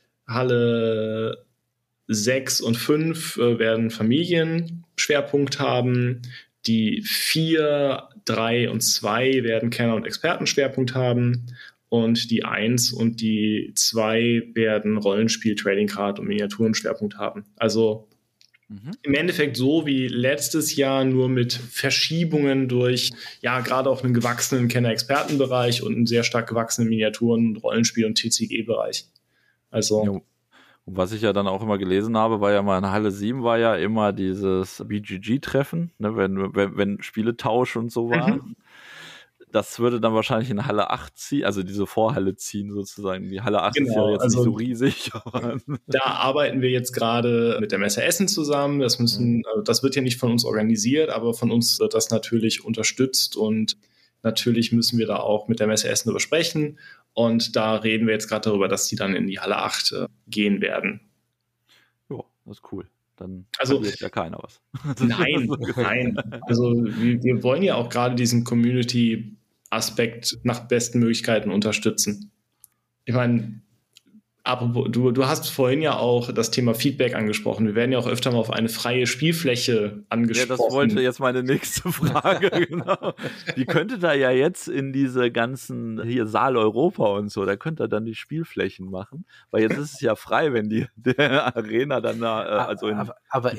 D: Halle 6 und 5 werden Familienschwerpunkt haben. Die 4, 3 und 2 werden Kenner- und Expertenschwerpunkt haben. Und die 1 und die 2 werden Rollenspiel, Trading Card und Miniaturenschwerpunkt haben. Also im Endeffekt so wie letztes Jahr, nur mit Verschiebungen durch, ja, gerade auch einen gewachsenen Kenner-Expertenbereich und einen sehr stark gewachsenen Miniaturen-, Rollenspiel- und TCG-Bereich. Also.
B: Ja. Und was ich ja dann auch immer gelesen habe, war ja mal in Halle 7 war ja immer dieses BGG-Treffen, ne, wenn Spieletausch und so war. Das würde dann wahrscheinlich in Halle 8 ziehen, also diese Vorhalle ziehen sozusagen. Die Halle 8 ist ja jetzt nicht so riesig. Aber
D: da arbeiten wir jetzt gerade mit der Messe Essen zusammen. Das wird ja nicht von uns organisiert, aber von uns wird das natürlich unterstützt, und natürlich müssen wir da auch mit der Messe Essen drüber sprechen. Und da reden wir jetzt gerade darüber, dass die dann in die Halle 8 gehen werden.
B: Ja, das ist cool. Dann
D: verliert
B: ja keiner was.
D: Nein. Also wir wollen ja auch gerade diesen Community-Aspekt nach besten Möglichkeiten unterstützen. Ich meine, apropos, du hast vorhin ja auch das Thema Feedback angesprochen. Wir werden ja auch öfter mal auf eine freie Spielfläche angesprochen.
B: Ja, das wollte jetzt meine nächste Frage, genau. Die könnte da ja jetzt in diese ganzen, hier Saal Europa und so, da könnte er dann die Spielflächen machen, weil jetzt ist es ja frei, wenn der Arena dann da,
A: aber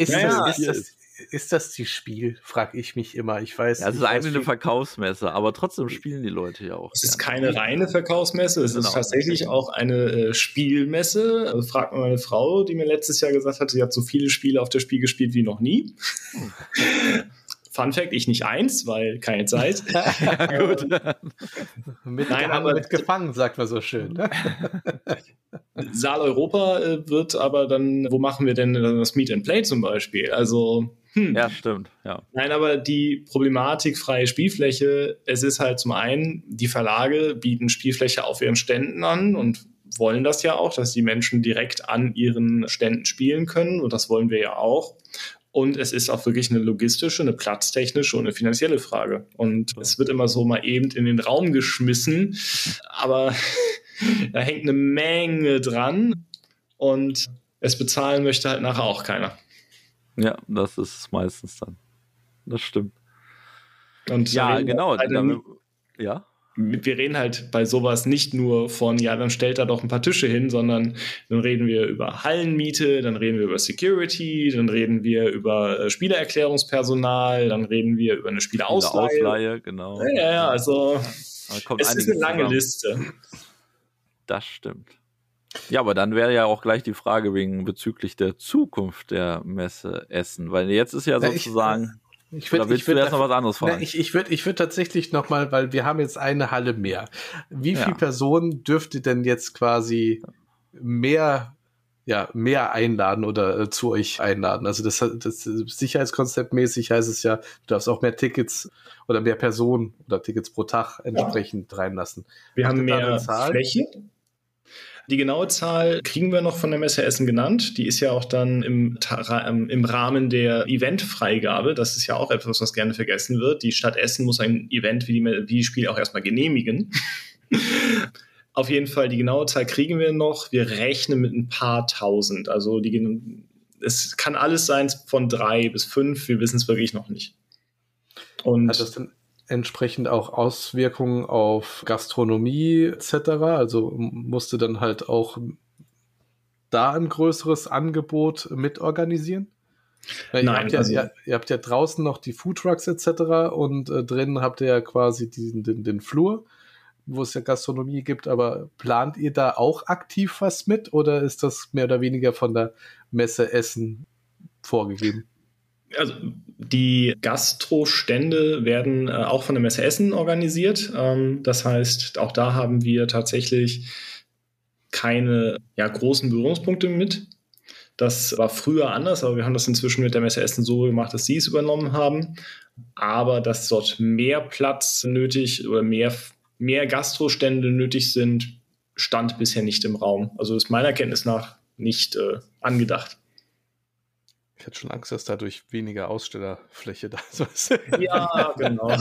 A: ist das die Spiel, frage ich mich immer. Ich weiß.
B: Ja, es ist eigentlich eine Verkaufsmesse, aber trotzdem spielen die Leute ja auch.
D: Es ist keine reine Verkaufsmesse, es ist tatsächlich auch eine Spielmesse. Also fragt mal meine Frau, die mir letztes Jahr gesagt hat, sie hat so viele Spiele auf der Spiel gespielt wie noch nie. Fun Fact, ich nicht eins, weil keine Zeit.
B: Ja, gut.
A: Mit gefangen, sagt man so schön. Ne?
D: Saal Europa wird aber dann, wo machen wir denn das Meet and Play zum Beispiel? Also,
B: Ja, stimmt, ja.
D: Nein, aber die Problematik freie Spielfläche, es ist halt zum einen, die Verlage bieten Spielfläche auf ihren Ständen an und wollen das ja auch, dass die Menschen direkt an ihren Ständen spielen können, und das wollen wir ja auch. Und es ist auch wirklich eine logistische, eine platztechnische und eine finanzielle Frage. Und es wird immer so mal eben in den Raum geschmissen, aber da hängt eine Menge dran, und es bezahlen möchte halt nachher auch keiner.
B: Ja, das ist es meistens dann. Das stimmt.
D: Und
B: ja, genau. Ja.
D: Wir reden halt bei sowas nicht nur von, ja, dann stellt da doch ein paar Tische hin, sondern dann reden wir über Hallenmiete, dann reden wir über Security, dann reden wir über Spielererklärungspersonal, dann reden wir über eine Spielerausleihe.
B: Genau.
D: Ja, also
B: es
D: ist eine lange Liste.
B: Das stimmt. Ja, aber dann wäre ja auch gleich die Frage bezüglich der Zukunft der Messe Essen, weil jetzt ist ja sozusagen... Oder willst du erst noch was anderes fragen?
A: Ich würd tatsächlich nochmal, weil wir haben jetzt eine Halle mehr. Wie viele Personen dürft ihr denn jetzt quasi mehr einladen oder zu euch einladen? Also das sicherheitskonzeptmäßig heißt es ja, du darfst auch mehr Tickets oder mehr Personen oder Tickets pro Tag entsprechend reinlassen.
D: Wir haben mehr Fläche. Die genaue Zahl kriegen wir noch von der Messe Essen genannt. Die ist ja auch dann im Rahmen der Eventfreigabe. Das ist ja auch etwas, was gerne vergessen wird. Die Stadt Essen muss ein Event wie die Spiele auch erstmal genehmigen. Auf jeden Fall, die genaue Zahl kriegen wir noch. Wir rechnen mit ein paar tausend. Also es kann alles sein von 3 bis 5. Wir wissen es wirklich noch nicht. Und
A: hat das denn entsprechend auch Auswirkungen auf Gastronomie etc.? Also musst du dann halt auch da ein größeres Angebot mitorganisieren? Nein, ihr habt ja draußen noch die Foodtrucks etc. und drinnen habt ihr ja quasi den Flur, wo es ja Gastronomie gibt, aber plant ihr da auch aktiv was mit oder ist das mehr oder weniger von der Messe Essen vorgegeben?
D: Also die Gastrostände werden auch von der Messe Essen organisiert. Das heißt, auch da haben wir tatsächlich keine großen Berührungspunkte mit. Das war früher anders, aber wir haben das inzwischen mit der Messe Essen so gemacht, dass sie es übernommen haben. Aber dass dort mehr Platz nötig oder mehr Gastrostände nötig sind, stand bisher nicht im Raum. Also ist meiner Kenntnis nach nicht angedacht.
A: Ich hatte schon Angst, dass dadurch weniger Ausstellerfläche da ist.
D: Ja, genau.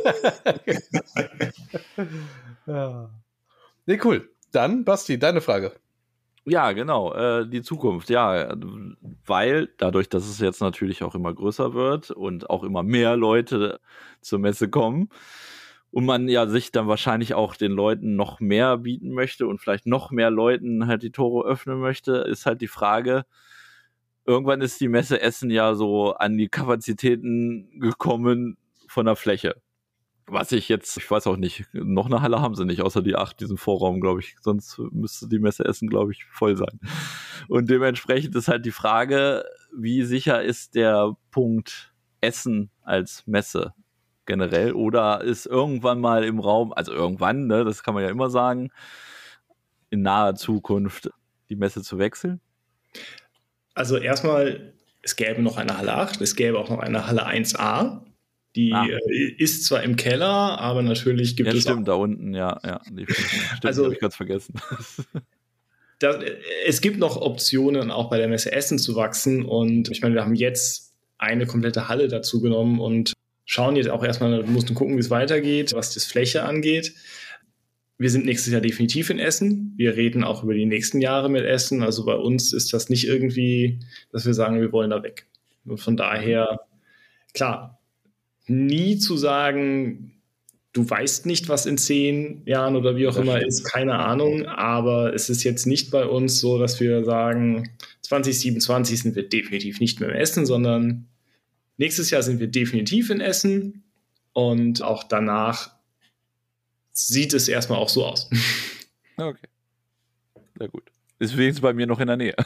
A: Ja. Nee, cool. Dann, Basti, deine Frage.
B: Ja, genau, die Zukunft, ja, weil dadurch, dass es jetzt natürlich auch immer größer wird und auch immer mehr Leute zur Messe kommen und man ja sich dann wahrscheinlich auch den Leuten noch mehr bieten möchte und vielleicht noch mehr Leuten halt die Tore öffnen möchte, ist halt die Frage, irgendwann ist die Messe Essen ja so an die Kapazitäten gekommen von der Fläche. Was ich weiß auch nicht, noch eine Halle haben sie nicht, außer die 8, diesen Vorraum, glaube ich. Sonst müsste die Messe Essen, glaube ich, voll sein. Und dementsprechend ist halt die Frage, wie sicher ist der Punkt Essen als Messe generell? Oder ist irgendwann mal im Raum, also irgendwann, ne, das kann man ja immer sagen, in naher Zukunft die Messe zu wechseln?
D: Also erstmal, es gäbe noch eine Halle 8, es gäbe auch noch eine Halle 1a. Die ist zwar im Keller, aber natürlich gibt es
B: stimmt, da unten, ja. Stimmt,
D: also,
B: habe ich ganz vergessen.
D: Es gibt noch Optionen, auch bei der Messe Essen zu wachsen. Und ich meine, wir haben jetzt eine komplette Halle dazu genommen und schauen jetzt auch erstmal, wir mussten gucken, wie es weitergeht, was das Fläche angeht. Wir sind nächstes Jahr definitiv in Essen. Wir reden auch über die nächsten Jahre mit Essen. Also bei uns ist das nicht irgendwie, dass wir sagen, wir wollen da weg. Und von daher, klar, nie zu sagen, du weißt nicht, was in 10 Jahren oder wie auch immer ist, keine Ahnung. Aber es ist jetzt nicht bei uns so, dass wir sagen, 2027 sind wir definitiv nicht mehr in Essen, sondern nächstes Jahr sind wir definitiv in Essen. Und auch danach sieht es erstmal auch so aus.
B: Okay. Sehr gut. Ist wenigstens bei mir noch in der Nähe.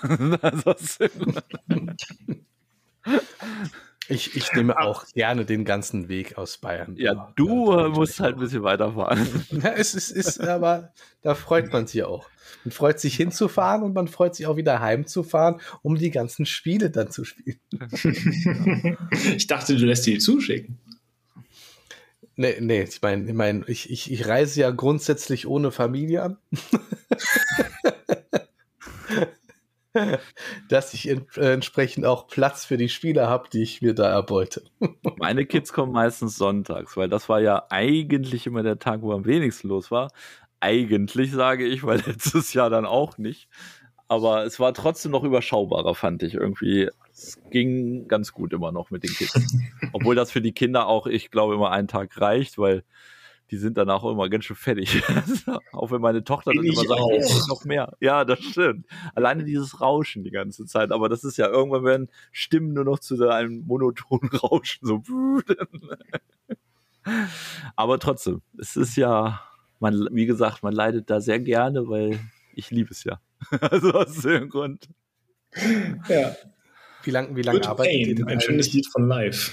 A: Ich nehme auch gerne den ganzen Weg aus Bayern.
B: Ja, du musst halt ein bisschen weiterfahren.
A: Ja, es ist, aber da freut man sich auch. Man freut sich hinzufahren und man freut sich auch wieder heimzufahren, um die ganzen Spiele dann zu spielen.
D: Ich dachte, du lässt die zuschicken.
A: Nee, ich reise ja grundsätzlich ohne Familie an. Dass ich entsprechend auch Platz für die Spiele habe, die ich mir da erbeute.
B: Meine Kids kommen meistens sonntags, weil das war ja eigentlich immer der Tag, wo am wenigsten los war. Eigentlich, sage ich, weil letztes Jahr dann auch nicht. Aber es war trotzdem noch überschaubarer, fand ich irgendwie. Es ging ganz gut immer noch mit den Kids. Obwohl das für die Kinder auch, ich glaube, immer einen Tag reicht, weil die sind danach immer ganz schön fertig. Auch wenn meine Tochter dann immer sagt, hey, noch mehr. Ja, das stimmt. Alleine dieses Rauschen die ganze Zeit. Aber das ist ja, irgendwann werden Stimmen nur noch zu einem monotonen Rauschen. So. Aber trotzdem, es ist ja, wie gesagt, man leidet da sehr gerne, weil ich liebe es ja. Also aus dem Grund.
D: Ja.
A: Wie lang arbeitet ihr denn?
D: Ein schönes Lied von Live.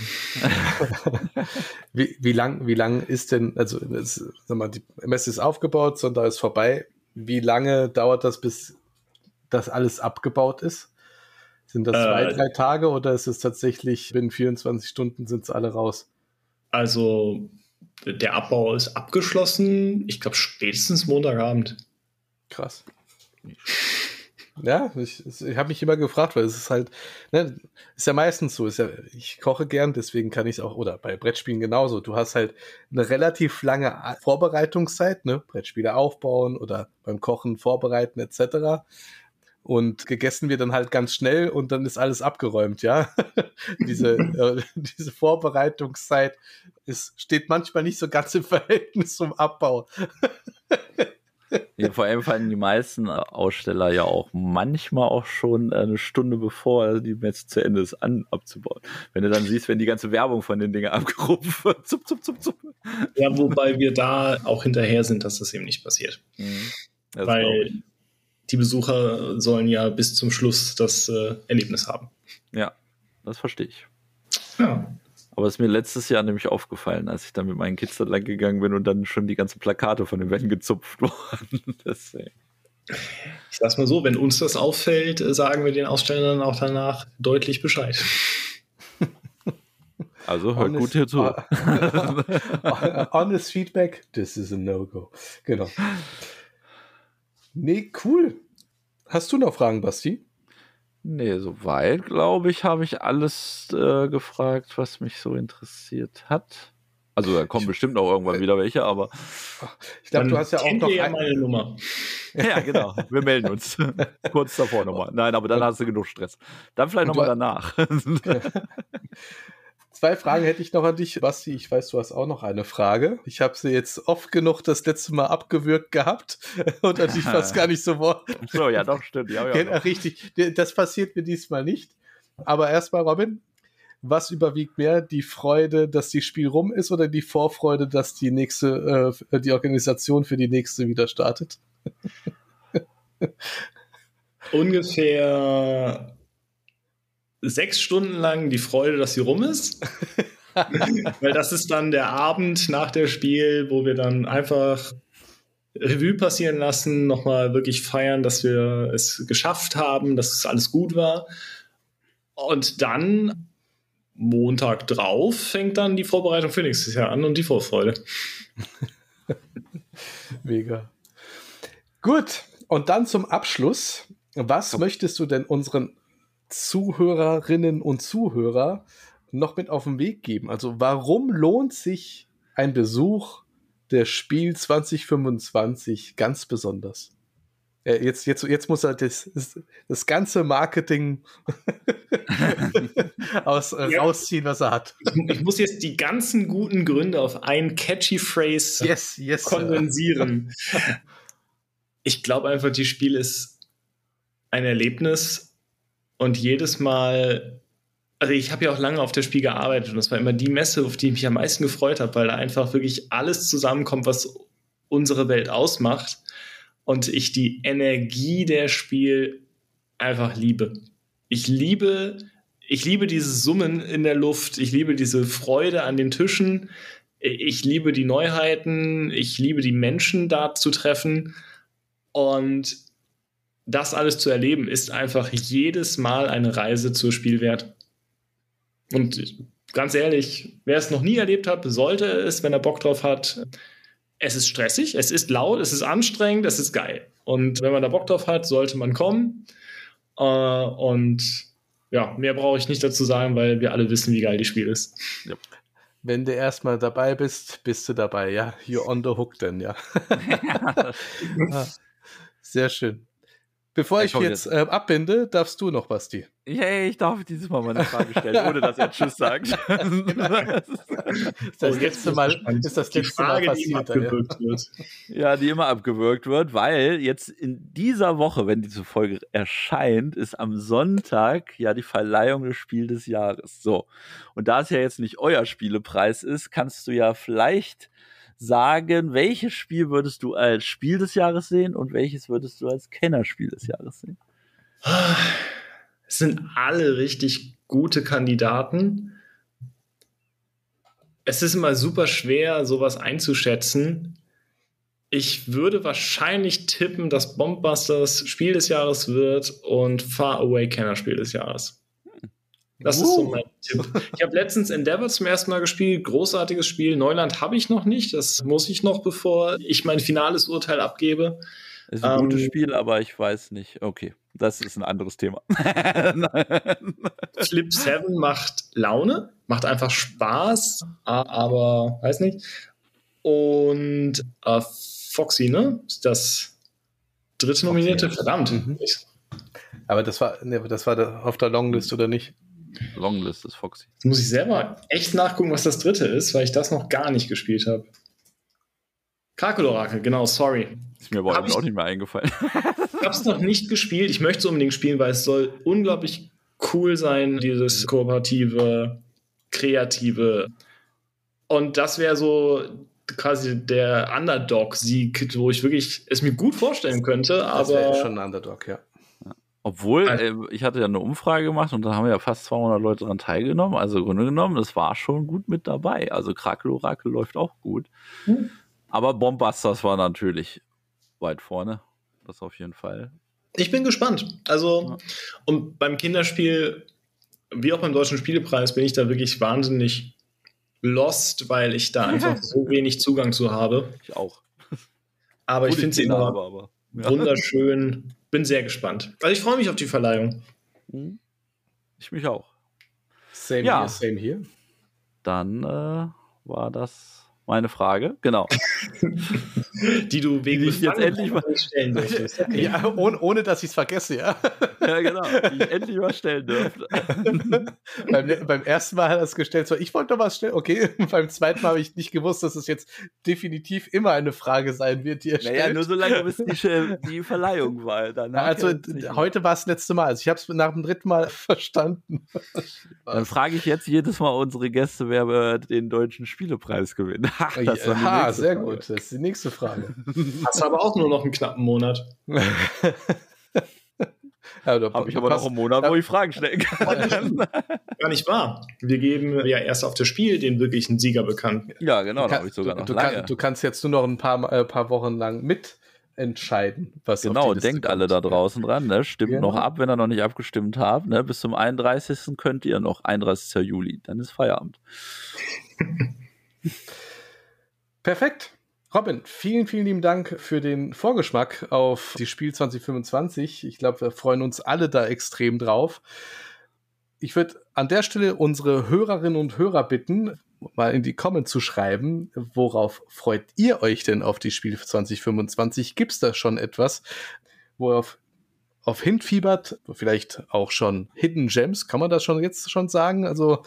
A: Wie lang ist denn, also sag mal, die Messe ist aufgebaut, Sonntag ist vorbei. Wie lange dauert das, bis das alles abgebaut ist? Sind das 2-3 Tage oder ist es tatsächlich, binnen 24 Stunden sind es alle raus?
D: Also der Abbau ist abgeschlossen, ich glaube spätestens Montagabend.
A: Krass. Ja, ich habe mich immer gefragt, weil es ist halt, ne, ist ja meistens so, ich koche gern, deswegen kann ich es auch, oder bei Brettspielen genauso, du hast halt eine relativ lange Vorbereitungszeit, ne, Brettspiele aufbauen oder beim Kochen vorbereiten etc. Und gegessen wird dann halt ganz schnell und dann ist alles abgeräumt, ja. Diese Vorbereitungszeit steht manchmal nicht so ganz im Verhältnis zum Abbau.
B: Ja, vor allem fallen die meisten Aussteller ja auch manchmal auch schon eine Stunde bevor die Messe zu Ende ist, abzubauen. Wenn du dann siehst, wenn die ganze Werbung von den Dingen abgerufen wird. Zup.
D: Ja, wobei wir da auch hinterher sind, dass das eben nicht passiert. Weil die Besucher sollen ja bis zum Schluss das Erlebnis haben.
B: Ja, das verstehe ich.
D: Ja.
B: Aber es ist mir letztes Jahr nämlich aufgefallen, als ich dann mit meinen Kids da lang gegangen bin und dann schon die ganzen Plakate von den Wänden gezupft wurden.
D: Ich sag's mal so, wenn uns das auffällt, sagen wir den Ausstellern auch danach deutlich Bescheid.
B: Also hört gut hier zu.
A: Honest Feedback, this is a no-go. Genau. Nee, cool. Hast du noch Fragen, Basti?
B: Nee, soweit, glaube ich, habe ich alles gefragt, was mich so interessiert hat. Also da kommen bestimmt noch irgendwann wieder welche, aber
A: ich glaube, du hast ja auch noch
D: meine Nummer.
B: Ja, genau. Wir melden uns. Kurz davor nochmal. Nein, aber dann hast du genug Stress. Dann vielleicht nochmal danach.
A: 2 Fragen hätte ich noch an dich, Basti. Ich weiß, du hast auch noch eine Frage. Ich habe sie jetzt oft genug das letzte Mal abgewürgt gehabt und natürlich fast gar nicht so Wort.
B: So, ja, doch, stimmt. Ja,
A: richtig. Das passiert mir diesmal nicht. Aber erstmal, Robin, was überwiegt mehr? Die Freude, dass das Spiel rum ist oder die Vorfreude, dass die Organisation für die nächste wieder startet?
D: Ungefähr 6 Stunden lang die Freude, dass sie rum ist. Weil das ist dann der Abend nach dem Spiel, wo wir dann einfach Revue passieren lassen, nochmal wirklich feiern, dass wir es geschafft haben, dass es alles gut war. Und dann Montag drauf fängt dann die Vorbereitung für nächstes Jahr an und die Vorfreude.
A: Mega. Gut, und dann zum Abschluss. Was möchtest du denn unseren Zuhörerinnen und Zuhörer noch mit auf den Weg geben? Also warum lohnt sich ein Besuch der Spiel 2025 ganz besonders? Jetzt muss er das ganze Marketing rausziehen, was er hat.
D: Ich muss jetzt die ganzen guten Gründe auf ein catchy Phrase kondensieren. Ich glaube einfach, die Spiel ist ein Erlebnis und jedes Mal, also ich habe ja auch lange auf der Spiel gearbeitet und das war immer die Messe, auf die ich mich am meisten gefreut habe, weil da einfach wirklich alles zusammenkommt, was unsere Welt ausmacht und ich die Energie der Spiel einfach liebe. Ich liebe dieses Summen in der Luft, ich liebe diese Freude an den Tischen, ich liebe die Neuheiten, ich liebe die Menschen da zu treffen und das alles zu erleben, ist einfach jedes Mal eine Reise zur Spiel wert. Und ganz ehrlich, wer es noch nie erlebt hat, sollte es, wenn er Bock drauf hat. Es ist stressig, es ist laut, es ist anstrengend, es ist geil. Und wenn man da Bock drauf hat, sollte man kommen. Und ja, mehr brauche ich nicht dazu sagen, weil wir alle wissen, wie geil die Spiel ist.
A: Ja. Wenn du erstmal dabei bist, bist du dabei, ja. You're on the hook then, ja. Sehr schön. Bevor ich jetzt abbinde, darfst du noch, Basti.
B: Yay, ich darf dieses Mal meine Frage stellen, ohne dass er Tschüss sagt.
A: Das letzte Mal passiert.
B: Ja, die immer abgewürgt wird, weil jetzt in dieser Woche, wenn diese Folge erscheint, ist am Sonntag ja die Verleihung des Spiel des Jahres. So. Und da es ja jetzt nicht euer Spielepreis ist, kannst du ja vielleicht sagen, welches Spiel würdest du als Spiel des Jahres sehen und welches würdest du als Kennerspiel des Jahres sehen?
D: Es sind alle richtig gute Kandidaten. Es ist immer super schwer, sowas einzuschätzen. Ich würde wahrscheinlich tippen, dass Bombbusters Spiel des Jahres wird und Far Away Kenner-Spiel des Jahres. Das ist so mein Tipp. Ich habe letztens Endeavor zum ersten Mal gespielt. Großartiges Spiel. Neuland habe ich noch nicht. Das muss ich noch, bevor ich mein finales Urteil abgebe.
B: Ist ein gutes Spiel, aber ich weiß nicht. Okay, das ist ein anderes Thema.
D: Flip 7 macht Laune, macht einfach Spaß, aber weiß nicht. Und Foxy, ne? Ist das dritte Nominierte?
A: Foxy.
D: Verdammt.
A: Aber das war auf der Longlist oder nicht?
B: Longlist ist Foxy.
D: Jetzt muss ich selber echt nachgucken, was das dritte ist, weil ich das noch gar nicht gespielt habe. Krakel-Orakel, genau, sorry.
B: Ist mir aber auch nicht mehr eingefallen.
D: Ich habe es noch nicht gespielt. Ich möchte es unbedingt spielen, weil es soll unglaublich cool sein, dieses kooperative, kreative. Und das wäre so quasi der Underdog-Sieg, wo ich wirklich es mir gut vorstellen könnte. Aber
A: das wäre schon ein Underdog, ja.
B: Obwohl, ich hatte ja eine Umfrage gemacht und da haben ja fast 200 Leute daran teilgenommen. Also im Grunde genommen, das war schon gut mit dabei. Also Krakel-Orakel läuft auch gut. Aber Bombbusters war natürlich weit vorne. Das auf jeden Fall.
D: Ich bin gespannt. Also, und beim Kinderspiel, wie auch beim Deutschen Spielepreis, bin ich da wirklich wahnsinnig lost, weil ich da einfach so wenig Zugang zu habe.
B: Ich auch.
D: Aber ich finde sie immer wunderschön. Bin sehr gespannt. Also ich freue mich auf die Verleihung.
B: Ich mich auch.
A: Same here.
B: Dann war das meine Frage, genau.
D: Die du wegen
B: ich jetzt endlich mal
D: stellen dürftest. Okay.
A: Ja, ohne dass ich es vergesse, ja.
B: Ja, genau, die ich endlich mal stellen dürfte.
A: beim ersten Mal hat er es gestellt, so, ich wollte doch was stellen, okay. Beim zweiten Mal habe ich nicht gewusst, dass es jetzt definitiv immer eine Frage sein wird, die er stellt.
B: Naja, nur solange bis die Verleihung war.
A: Also heute war es das letzte Mal, also ich habe es nach dem dritten Mal verstanden.
B: Dann frage ich jetzt jedes Mal unsere Gäste, wer den Deutschen Spielepreis gewinnt.
A: Sehr gut. Das ist die nächste Frage.
D: Hast du aber auch nur noch einen knappen Monat.
B: Habe ich aber noch einen Monat, wo ich Fragen stellen kann.
D: Gar nicht wahr. Wir geben ja erst auf das Spiel den wirklichen Sieger bekannt.
B: Ja, genau. Da habe ich sogar noch lange.
A: Du kannst jetzt nur noch ein paar Wochen lang mitentscheiden, was
B: genau, denkt alle da draußen dran, ne? Stimmt noch ab, wenn ihr noch nicht abgestimmt habt. Ne? Bis zum 31. könnt ihr noch, 31. Juli, dann ist Feierabend.
A: Perfekt. Robin, vielen, vielen lieben Dank für den Vorgeschmack auf die Spiel 2025. Ich glaube, wir freuen uns alle da extrem drauf. Ich würde an der Stelle unsere Hörerinnen und Hörer bitten, mal in die Comments zu schreiben, worauf freut ihr euch denn auf die Spiel 2025? Gibt es da schon etwas, worauf hinfiebert? Vielleicht auch schon Hidden Gems, kann man das jetzt schon sagen? Also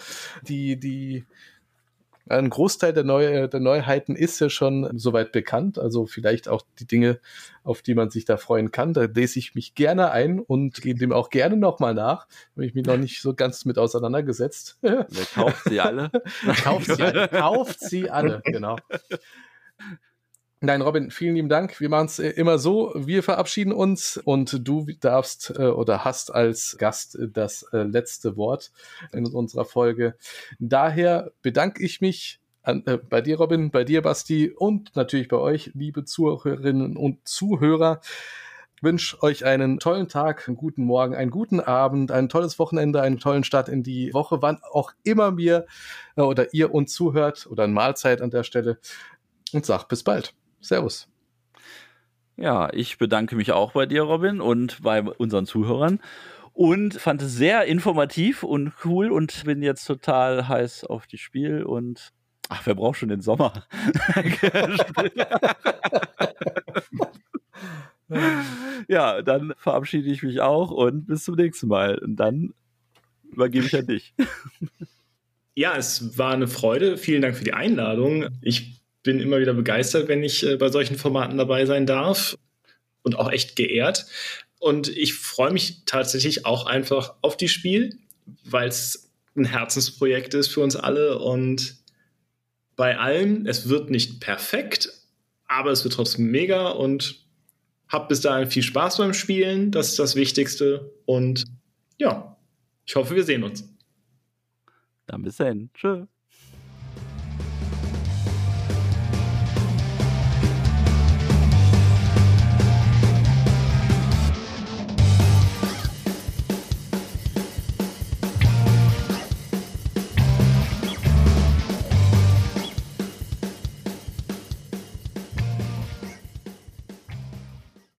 A: ein Großteil der Neuheiten ist ja schon soweit bekannt, also vielleicht auch die Dinge, auf die man sich da freuen kann. Da lese ich mich gerne ein und gehe dem auch gerne nochmal nach. Habe ich mich noch nicht so ganz mit auseinandergesetzt.
B: Wer kauft sie alle?
A: Kauft sie alle, genau. Nein, Robin, vielen lieben Dank. Wir machen es immer so. Wir verabschieden uns und du darfst oder hast als Gast das letzte Wort in unserer Folge. Daher bedanke ich mich bei dir, Robin, bei dir, Basti, und natürlich bei euch, liebe Zuhörerinnen und Zuhörer. Ich wünsche euch einen tollen Tag, einen guten Morgen, einen guten Abend, ein tolles Wochenende, einen tollen Start in die Woche, wann auch immer mir oder ihr uns zuhört, oder eine Mahlzeit an der Stelle, und sag bis bald. Servus.
B: Ja, ich bedanke mich auch bei dir, Robin, und bei unseren Zuhörern und fand es sehr informativ und cool und bin jetzt total heiß auf das Spiel und wer braucht schon den Sommer? Ja, dann verabschiede ich mich auch und bis zum nächsten Mal. Und dann übergebe ich an dich.
D: Ja, es war eine Freude. Vielen Dank für die Einladung. Ich bin immer wieder begeistert, wenn ich bei solchen Formaten dabei sein darf und auch echt geehrt. Und ich freue mich tatsächlich auch einfach auf die Spiel, weil es ein Herzensprojekt ist für uns alle. Und bei allem, es wird nicht perfekt, aber es wird trotzdem mega. Und habt bis dahin viel Spaß beim Spielen, das ist das Wichtigste. Und ja, Ich hoffe, wir sehen uns.
B: Dann bis dahin. Tschö.